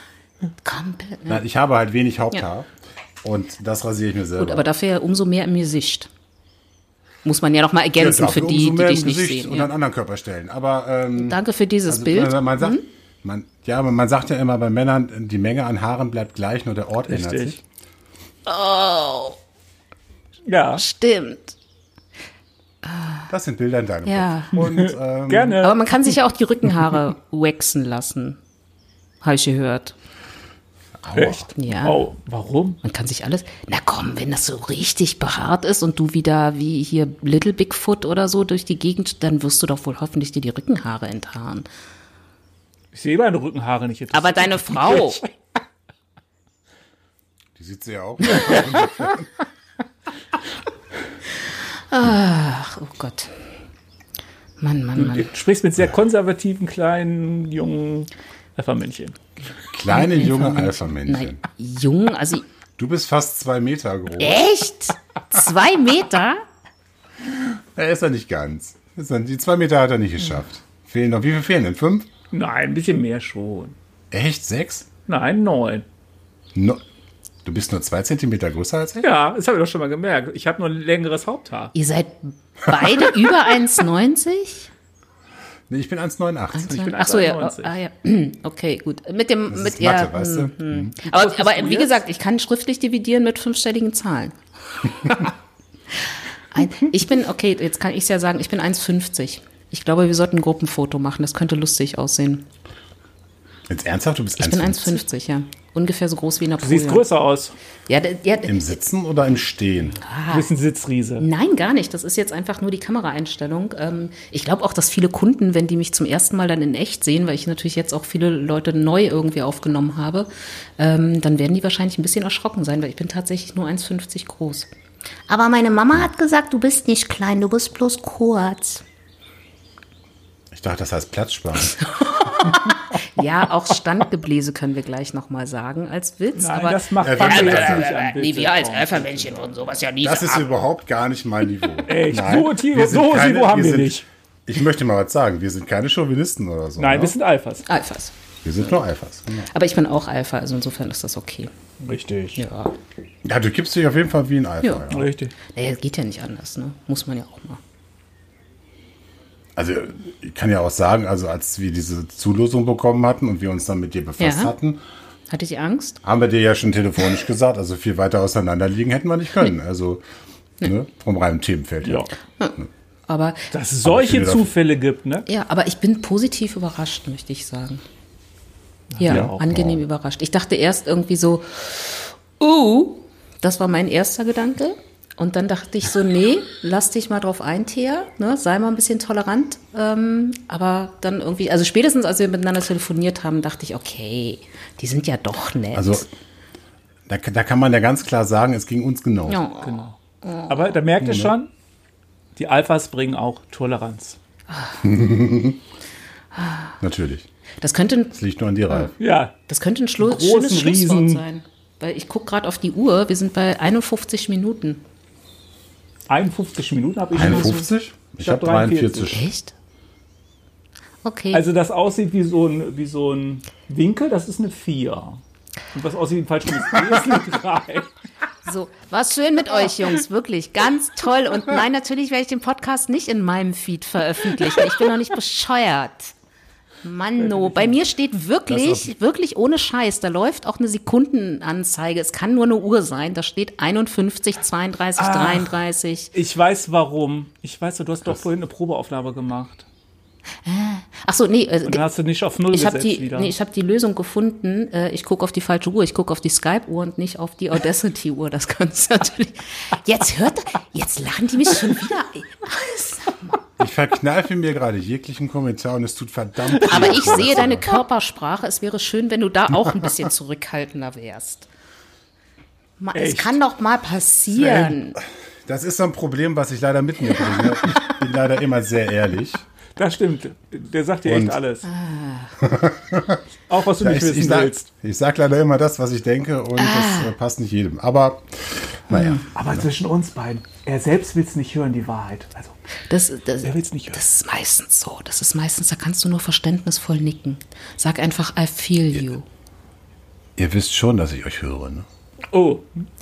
Komplett, ne? Nein, ich habe halt wenig Haupthaar und das rasiere ich mir selber. Gut, aber dafür ja umso mehr im Gesicht. Muss man ja noch mal ergänzen für die, die dich nicht sehen. Und an anderen Körperstellen. Aber danke für dieses Bild. Man sagt, man sagt ja immer bei Männern, die Menge an Haaren bleibt gleich, nur der Ort ändert sich. Oh, Ja, stimmt. Das sind Bilder in deinem Ja. Kopf. Und, gerne. Aber man kann sich ja auch die Rückenhaare waxen lassen. Habe ich gehört. Echt? Ja. Oh, warum? Man kann sich alles. Na komm, wenn das so richtig behaart ist und du wieder wie hier Little Bigfoot oder so durch die Gegend, dann wirst du doch wohl hoffentlich dir die Rückenhaare enthaaren. Ich sehe meine Rückenhaare nicht. Aber deine Frau. die sieht sie ja auch. Ach, oh Gott. Mann. Du sprichst mit sehr konservativen, kleinen, jungen Alpha-Männchen. Kleine, junge Alpha-Männchen. Nein, jung, also Du bist fast 2 Meter groß. echt? 2 Meter? Er ist ja nicht ganz. Die 2 Meter hat er nicht geschafft. Fehlen noch, wie viel fehlen denn? 5? Nein, ein bisschen mehr schon. Echt? 6? Nein, 9. No. Du bist nur 2 Zentimeter größer als ich? Ja, das habe ich doch schon mal gemerkt. Ich habe nur ein längeres Haupthaar. Ihr seid beide über 1,90? Nee, ich bin 1,89. Ich bin Ach so, ja. 1,91. Ah, ja. Okay, gut. Mit dem, Das mit ist Mathe, weißt du? Aber bist du wie jetzt? gesagt, ich kann schriftlich dividieren mit 5-stelligen Zahlen. Ich bin, okay, jetzt kann ich es ja sagen, ich bin 1,50. Ich glaube, wir sollten ein Gruppenfoto machen. Das könnte lustig aussehen. Jetzt ernsthaft? Du bist Ich bin 1,50? 1,50, ja. Ungefähr so groß wie Du Napoleon. siehst größer aus. Ja, Im Sitzen oder im Stehen? Du bist ein Sitzriese. Nein, gar nicht. Das ist jetzt einfach nur die Kameraeinstellung. Ich glaube auch, dass viele Kunden, wenn die mich zum ersten Mal dann in echt sehen, weil ich natürlich jetzt auch viele Leute neu irgendwie aufgenommen habe, dann werden die wahrscheinlich ein bisschen erschrocken sein, weil ich bin tatsächlich nur 1,50 groß. Aber meine Mama hat gesagt, du bist nicht klein, du bist bloß kurz. Ich dachte, das heißt Platzsparren. Ja, auch Standgebläse können wir gleich nochmal sagen als Witz. Nein, aber das macht fangen wir jetzt nicht an. nee, bitte. wir als Alpha-Männchen würden sowas ja nie Das ist sagen. überhaupt gar nicht mein Niveau. Echt? Nein, So tief- wir sind so hohes Niveau haben wir sind- nicht. Ich möchte mal was sagen. Wir sind keine Chauvinisten oder so. Nein, ne? wir sind Alphas. Alphas. Wir sind nur Alphas. Genau. Aber ich bin auch Alpha, also insofern ist das okay. Richtig. Ja. Ja, du gibst dich auf jeden Fall wie ein Alpha. Ja. Ja. Richtig. Naja, geht ja nicht anders, ne? Muss man ja auch mal. Also ich kann ja auch sagen, also als wir diese Zulosung bekommen hatten und wir uns dann mit dir befasst Ja. hatten, Hattet ihr Angst? haben wir dir ja schon telefonisch gesagt, also viel weiter auseinander liegen hätten wir nicht können. Also ne, vom reinen Themenfeld her. Ja. Aber Dass es solche finde, Zufälle gibt, ne? ja, aber ich bin positiv überrascht, möchte ich sagen. wir Ja, auch. angenehm überrascht. Ich dachte erst irgendwie so, das war mein erster Gedanke. Und dann dachte ich so, nee, lass dich mal drauf ein, Thea, ne, sei mal ein bisschen tolerant. Aber dann irgendwie, also spätestens als wir miteinander telefoniert haben, dachte ich, okay, die sind ja doch nett. Also da kann man ja ganz klar sagen, es ging uns genau. ja. Genau. Aber da merkt ihr schon, die Alphas bringen auch Toleranz. Natürlich. Das könnte Es liegt nur an dir, Ralf. Ja, ein schönes Großen Schlusswort Riesen. sein. Weil ich gucke gerade auf die Uhr, wir sind bei 51 Minuten. 51 Minuten habe ich. 51? Ich habe 43. Echt? Okay. Also das aussieht wie so ein Winkel, das ist eine 4. Und was aussieht wie ein Fallschirm ist eine 3. So, war schön mit euch, Jungs, wirklich, ganz toll. Und nein, natürlich werde ich den Podcast nicht in meinem Feed veröffentlichen. Ich bin noch nicht bescheuert. Mann, no. Bei mir steht wirklich ohne Scheiß, da läuft auch eine Sekundenanzeige. Es kann nur eine Uhr sein. Da steht 51, 32, 33. Ich weiß warum. Ich weiß, du hast doch vorhin eine Probeaufnahme gemacht. Ach so, nee. Und dann hast du nicht auf 0 Ich habe gesetzt wieder. ich hab die Lösung gefunden. Ich gucke auf die falsche Uhr. Ich gucke auf die Skype-Uhr und nicht auf die Audacity-Uhr. Das kannst du natürlich. Jetzt lachen die mich schon wieder. Ich verkneife mir gerade jeglichen Kommentar und es tut verdammt Aber weh. ich sehe deine Körpersprache. Es wäre schön, wenn du da auch ein bisschen zurückhaltender wärst. Es Echt? kann doch mal passieren. Das ist so ein Problem, was ich leider mit mir bringe. Ich bin leider immer sehr ehrlich. Das stimmt. Der sagt dir Und- echt alles. Auch was du nicht wissen willst. Ich sag leider immer das, was ich denke und das passt nicht jedem. Aber naja, Aber zwischen uns beiden, er selbst will es nicht hören, die Wahrheit. Also, Er will's nicht hören. Das ist meistens so. Da kannst du nur verständnisvoll nicken. Sag einfach, I feel you. Ihr wisst schon, dass ich euch höre, ne? Oh,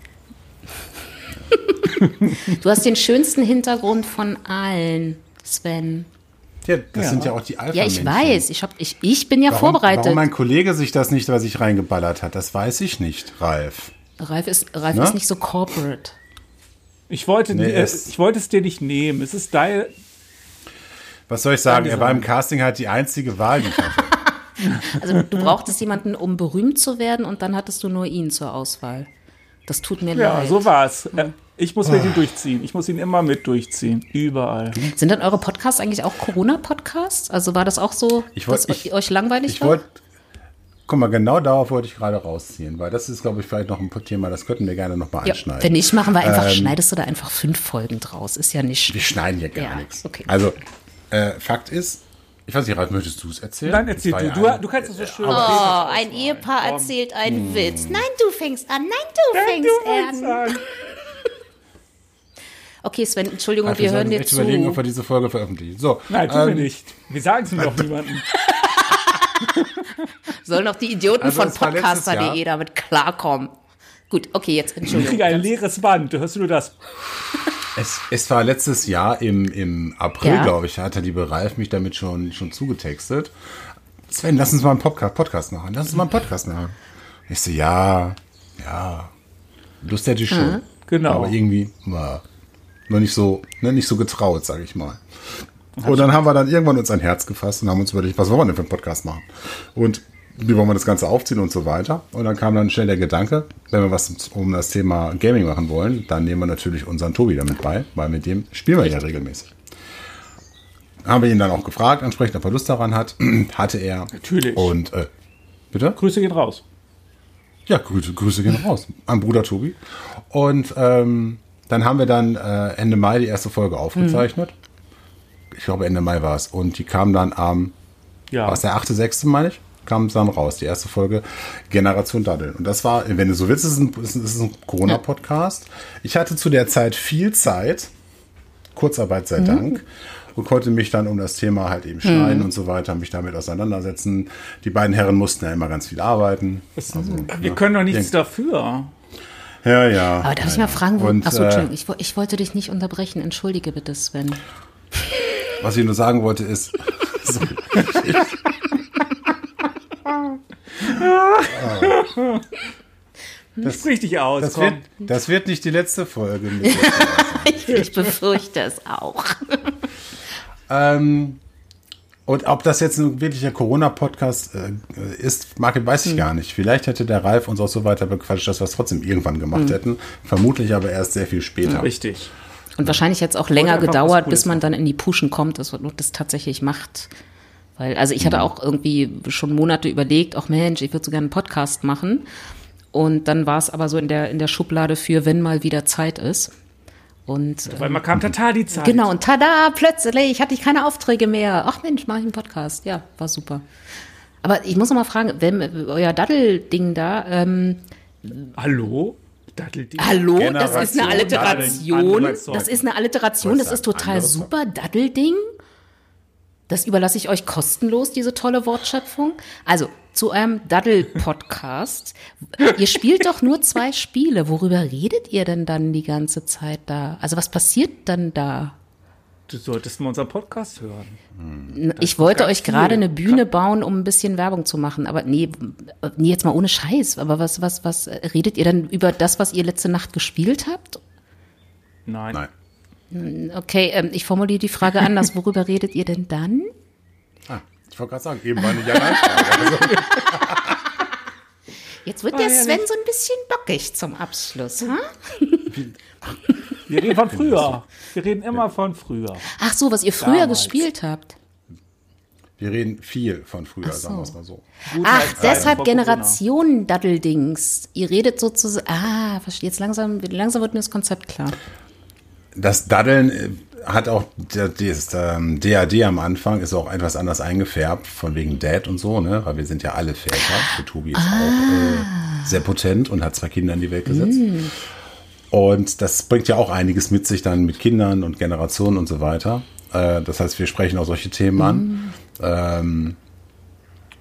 Du hast den schönsten Hintergrund von allen, Sven. Ja, das sind ja auch die Alpha. Ja, ich weiß. Ich bin ja vorbereitet. Warum mein Kollege sich das nicht bei sich reingeballert hat, das weiß ich nicht, Ralf. Ralf ist nicht so corporate. ich wollte es dir nicht nehmen. Es ist dein. Was soll ich sagen? Er war im Casting halt die einzige Wahl, die ich hatte. Also du brauchtest jemanden, um berühmt zu werden und dann hattest du nur ihn zur Auswahl. Das tut mir Ja, leid. so war's. Ich muss mit ihm durchziehen. Ich muss ihn immer mit durchziehen. Überall. Sind denn eure Podcasts eigentlich auch Corona-Podcasts? Also war das auch so, dass euch langweilig war? Guck mal, genau darauf wollte ich gerade rausziehen, weil das ist, glaube ich, vielleicht noch ein Thema, das könnten wir gerne nochmal anschneiden. Wenn nicht, machen wir einfach, schneidest du da einfach 5 Folgen draus. Ist ja nicht. Wir schneiden hier gar nichts. Okay. Also, Fakt ist, ich weiß nicht, Ralf, möchtest du es erzählen? Nein, erzähl du. Du kannst es so schön. Oh, ein Ehepaar erzählt einen Witz. Nein, du fängst an. Nein, du fängst an. Okay, Sven, Entschuldigung, Ralf, wir hören dir echt zu. überlegen, ob wir diese Folge veröffentlichen. So, Nein, tun wir nicht. Wir sagen es doch niemandem. Sollen auch die Idioten Also, von es war letztes podcaster.de damit klarkommen. Gut, okay, jetzt Ich Entschuldigung. kriege ein leeres Band. Hörst du nur das? es war letztes Jahr im April, Ja. glaube ich, hat der liebe Ralf mich damit schon zugetextet. Sven, lass uns mal einen Podcast machen. Ich so, ja, Lust hätte ich schon. Genau. Aber irgendwie noch nicht so getraut, sage ich mal. Und dann haben wir dann irgendwann uns ein Herz gefasst und haben uns überlegt, was wollen wir denn für einen Podcast machen? Und wie wollen wir das Ganze aufziehen und so weiter. Und dann kam dann schnell der Gedanke, wenn wir was um das Thema Gaming machen wollen, dann nehmen wir natürlich unseren Tobi damit bei, weil mit dem spielen wir ja regelmäßig. Haben wir ihn dann auch gefragt, entsprechend, ob er Lust daran hat. Hatte er. Natürlich. Und, bitte? Grüße gehen raus. Ja, Grüße gehen raus an Bruder Tobi. Und dann haben wir dann Ende Mai die erste Folge aufgezeichnet. Ich glaube, Ende Mai war es. Und die kam dann am, war es der 8.6., meine ich? Kam es dann raus, die erste Folge Generation Daddeln. Und das war, wenn du so willst, ist ein Corona-Podcast. Ich hatte zu der Zeit viel Zeit, Kurzarbeit sei Dank, und konnte mich dann um das Thema halt eben schneiden und so weiter, mich damit auseinandersetzen. Die beiden Herren mussten ja immer ganz viel arbeiten. Wir können doch nichts dafür. Ja. Aber darf ich mal fragen, Und, Entschuldigung, ich wollte dich nicht unterbrechen. Entschuldige bitte, Sven. was ich nur sagen wollte ist, Sprich dich aus. das wird nicht die letzte Folge. Ich befürchte es auch. Und ob das jetzt ein wirklicher Corona-Podcast ist, weiß ich gar nicht. Vielleicht hätte der Ralf uns auch so weiter bequatscht, dass wir es trotzdem irgendwann gemacht hätten. Vermutlich aber erst sehr viel später. Richtig. Und wahrscheinlich jetzt auch länger einfach was gedauert, Cooles bis man dann in die Puschen kommt, dass man das tatsächlich macht. Weil, also ich hatte auch irgendwie schon Monate überlegt, ach Mensch, ich würde so gerne einen Podcast machen. Und dann war es aber so in der Schublade für, wenn mal wieder Zeit ist. Und, Weil man kam total die Zeit. genau, und tada, plötzlich hatte ich keine Aufträge mehr. Ach Mensch, mache ich einen Podcast. Ja, war super. Aber ich muss noch mal fragen, wenn euer Daddel-Ding da, Hallo? Daddelding? hallo, das ist eine Alliteration. Alliteration. Anderes Zeug. Das ist eine Alliteration, das ist total Anderes Zeug. super. Daddelding. Das überlasse ich euch kostenlos, diese tolle Wortschöpfung. Also, zu eurem Daddel-Podcast. Ihr spielt doch nur 2 Spiele. Worüber redet ihr denn dann die ganze Zeit da? Also, was passiert dann da? Du solltest mal unseren Podcast hören. Ich wollte ganz euch gerade viel. eine Bühne bauen, um ein bisschen Werbung zu machen. Aber nee, jetzt mal ohne Scheiß. Aber was redet ihr dann über das, was ihr letzte Nacht gespielt habt? Nein. Okay, ich formuliere die Frage anders. Worüber redet ihr denn dann? Ich wollte gerade sagen, eben war eine Ja-Nein-Frage. Also, Jetzt wird der Sven so ein bisschen bockig zum Abschluss. Ha? Wir reden von früher. Wir reden immer von früher. Ach so, was ihr früher Damals. gespielt habt. wir reden viel von früher, sagen wir es mal so. Ach, Zeiten deshalb vor Generationen-Daddeldings. Ihr redet sozusagen. Verstehe. Jetzt langsam wird mir das Konzept klar. Das Daddeln hat auch das DAD am Anfang ist auch etwas anders eingefärbt, von wegen Dad und so, ne? Weil wir sind ja alle Väter. Der Tobi ist auch sehr potent und hat 2 Kinder in die Welt gesetzt. Und das bringt ja auch einiges mit sich dann mit Kindern und Generationen und so weiter. Das heißt, wir sprechen auch solche Themen an.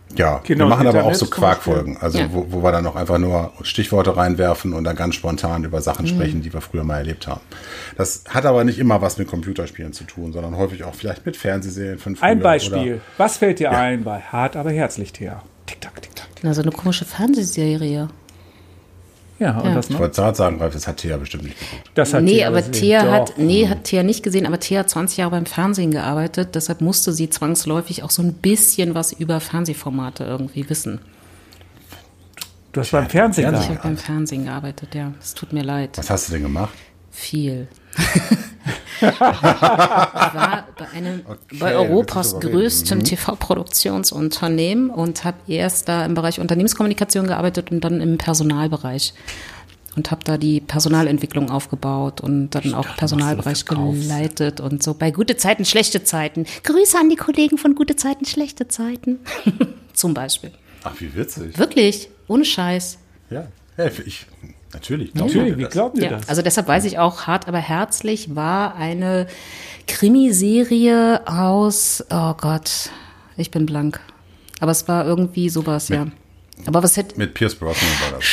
Ja, Genau, wir machen aber auch Internet so zum Quarkfolgen, also Ja. wo wir dann auch einfach nur Stichworte reinwerfen und dann ganz spontan über Sachen sprechen, die wir früher mal erlebt haben. Das hat aber nicht immer was mit Computerspielen zu tun, sondern häufig auch vielleicht mit Fernsehserien von früher. Ein Beispiel. Oder, Was fällt dir ein bei Hart, aber herzlich, Thea? Tick-Tack, Tick-Tack. Na, so eine komische Fernsehserie. Ja, und das ich noch? wollte gerade sagen, Ralf, das hat Thea bestimmt nicht geguckt. Das hat Nee, Thea aber gesehen. Thea Doch. hat Thea nicht gesehen, aber Thea hat 20 Jahre beim Fernsehen gearbeitet, deshalb musste sie zwangsläufig auch so ein bisschen was über Fernsehformate irgendwie wissen. Du hast beim Fernsehen Ja, Ich gearbeitet. habe beim Fernsehen gearbeitet, ja. Es tut mir leid. Was hast du denn gemacht? Viel. Ich war bei Europas willst du größtem TV-Produktionsunternehmen und habe erst da im Bereich Unternehmenskommunikation gearbeitet und dann im Personalbereich. Und habe da die Personalentwicklung aufgebaut und dann auch Personalbereich geleitet und so. Bei gute Zeiten, schlechte Zeiten. Grüße an die Kollegen von gute Zeiten, schlechte Zeiten. Zum Beispiel. Ach, wie witzig. Wirklich, ohne Scheiß. Ja, natürlich. Natürlich, wie glauben Sie Ja, das? also deshalb weiß ich auch, Hart aber herzlich war eine Krimiserie aus, oh Gott, ich bin blank. Aber es war irgendwie sowas, ja. Aber was hätte, Mit Pierce Brosnan war das.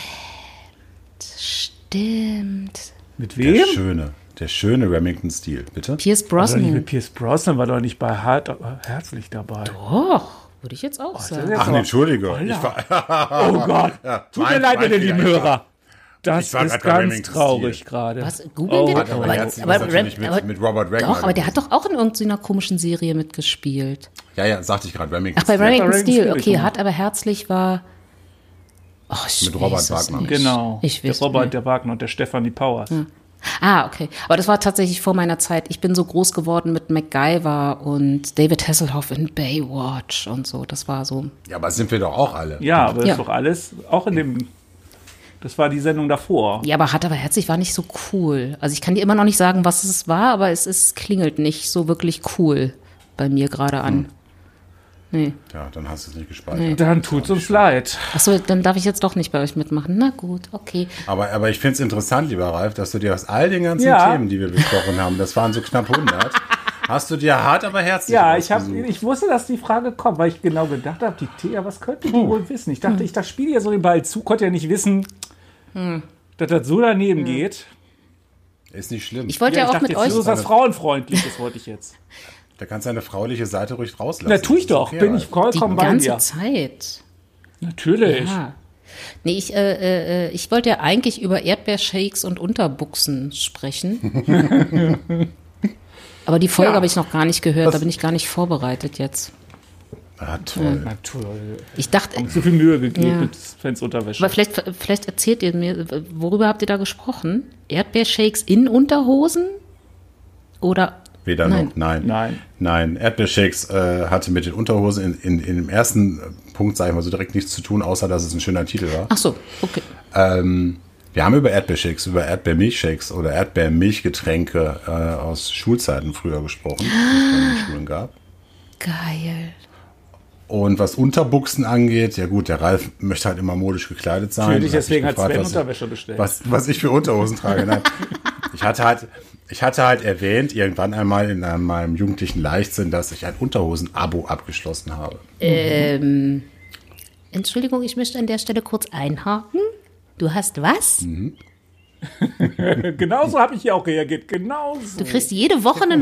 stimmt. Mit Der wem? schöne Remington-Stil, bitte? Pierce War doch nicht Brosnan. mit Pierce Brosnan, war doch nicht bei Hart, aber herzlich dabei. Och, würde ich jetzt auch sagen. Ach, nee, Entschuldige. Holla. Ich war, Oh Gott, tut mir leid, meine lieben Hörer. Das Ich war ist grad bei ganz Remington traurig Stil. gerade. Was, googeln wir Oh, das? aber herzlich aber, ist natürlich mit Robert Wagner. doch, aber der hat doch auch in irgendeiner komischen Serie mitgespielt. Ja, sagte ich gerade, Remington Ach, bei Stil. Remington Remington Steel, Steel, okay, genau. Hart aber herzlich war, oh, ich Mit Robert weiß es Wagner. nicht. Genau. Ich Der weiß Robert, nicht. der Wagner und der Stefanie Powers. Ah, okay. Aber das war tatsächlich vor meiner Zeit. Ich bin so groß geworden mit MacGyver und David Hasselhoff in Baywatch und so. Das war so. Ja, aber sind wir doch auch alle. Ja, aber das Ja. ist doch alles, auch in dem, das war die Sendung davor. Ja, aber Hart aber herzlich war nicht so cool. Also ich kann dir immer noch nicht sagen, was es war, aber es klingelt nicht so wirklich cool bei mir gerade an. Nee. Ja, dann hast du es nicht gespeichert. Dann tut's uns leid. Achso, dann darf ich jetzt doch nicht bei euch mitmachen. Na gut, okay. Aber ich finde es interessant, lieber Ralf, dass du dir aus all den ganzen Ja. Themen, die wir besprochen haben, das waren so knapp 100, hast du dir hart, aber herzlich Ja, ausgesucht. ich wusste, dass die Frage kommt, weil ich genau gedacht habe, die Thea, was könnte die wohl wissen? Ich dachte, das spiele ja so den Ball zu, konnte ja nicht wissen, dass das so daneben geht. Ist nicht schlimm. Ich wollte Ja, ja, ich auch dachte, mit jetzt euch. ist das Frauenfreundliches, wollte ich jetzt. Da kannst du deine frauliche Seite ruhig rauslassen. Na, tu ich Das ist doch, okay, bin Ralf. ich vollkommen Die bei ganze dir. Zeit. Natürlich. Ja. Nee, ich wollte ja eigentlich über Erdbeershakes und Unterbuchsen sprechen. Aber die Folge Ja. habe ich noch gar nicht gehört, da bin ich gar nicht vorbereitet jetzt. Ah, toll. Natürlich. Ich dachte, So viel Mühe gegeben Ja. mit Fans-Unterwäsche. aber vielleicht erzählt ihr mir, worüber habt ihr da gesprochen? Erdbeershakes in Unterhosen? Oder? Weder Nein. noch, nein. Nein. Erdbeershakes hatte mit den Unterhosen in dem ersten Punkt, sage ich mal so, direkt nichts zu tun, außer dass es ein schöner Titel war. Ach so, okay. Wir haben über Erdbeershakes, über Erdbeermilchshakes oder Erdbeermilchgetränke aus Schulzeiten früher gesprochen, die es in den Schulen gab. Geil. Und was Unterbuchsen angeht, ja gut, der Ralf möchte halt immer modisch gekleidet sein. Natürlich, Und hat deswegen mich hat Sven gefragt, Unterwäsche bestellt. was ich für Unterhosen trage. Nein. Ich hatte halt erwähnt, irgendwann einmal in meinem jugendlichen Leichtsinn, dass ich ein Unterhosen-Abo abgeschlossen habe. Entschuldigung, ich möchte an der Stelle kurz einhaken. Du hast was? Genauso habe ich hier auch reagiert. Genauso. Du kriegst jede Woche einen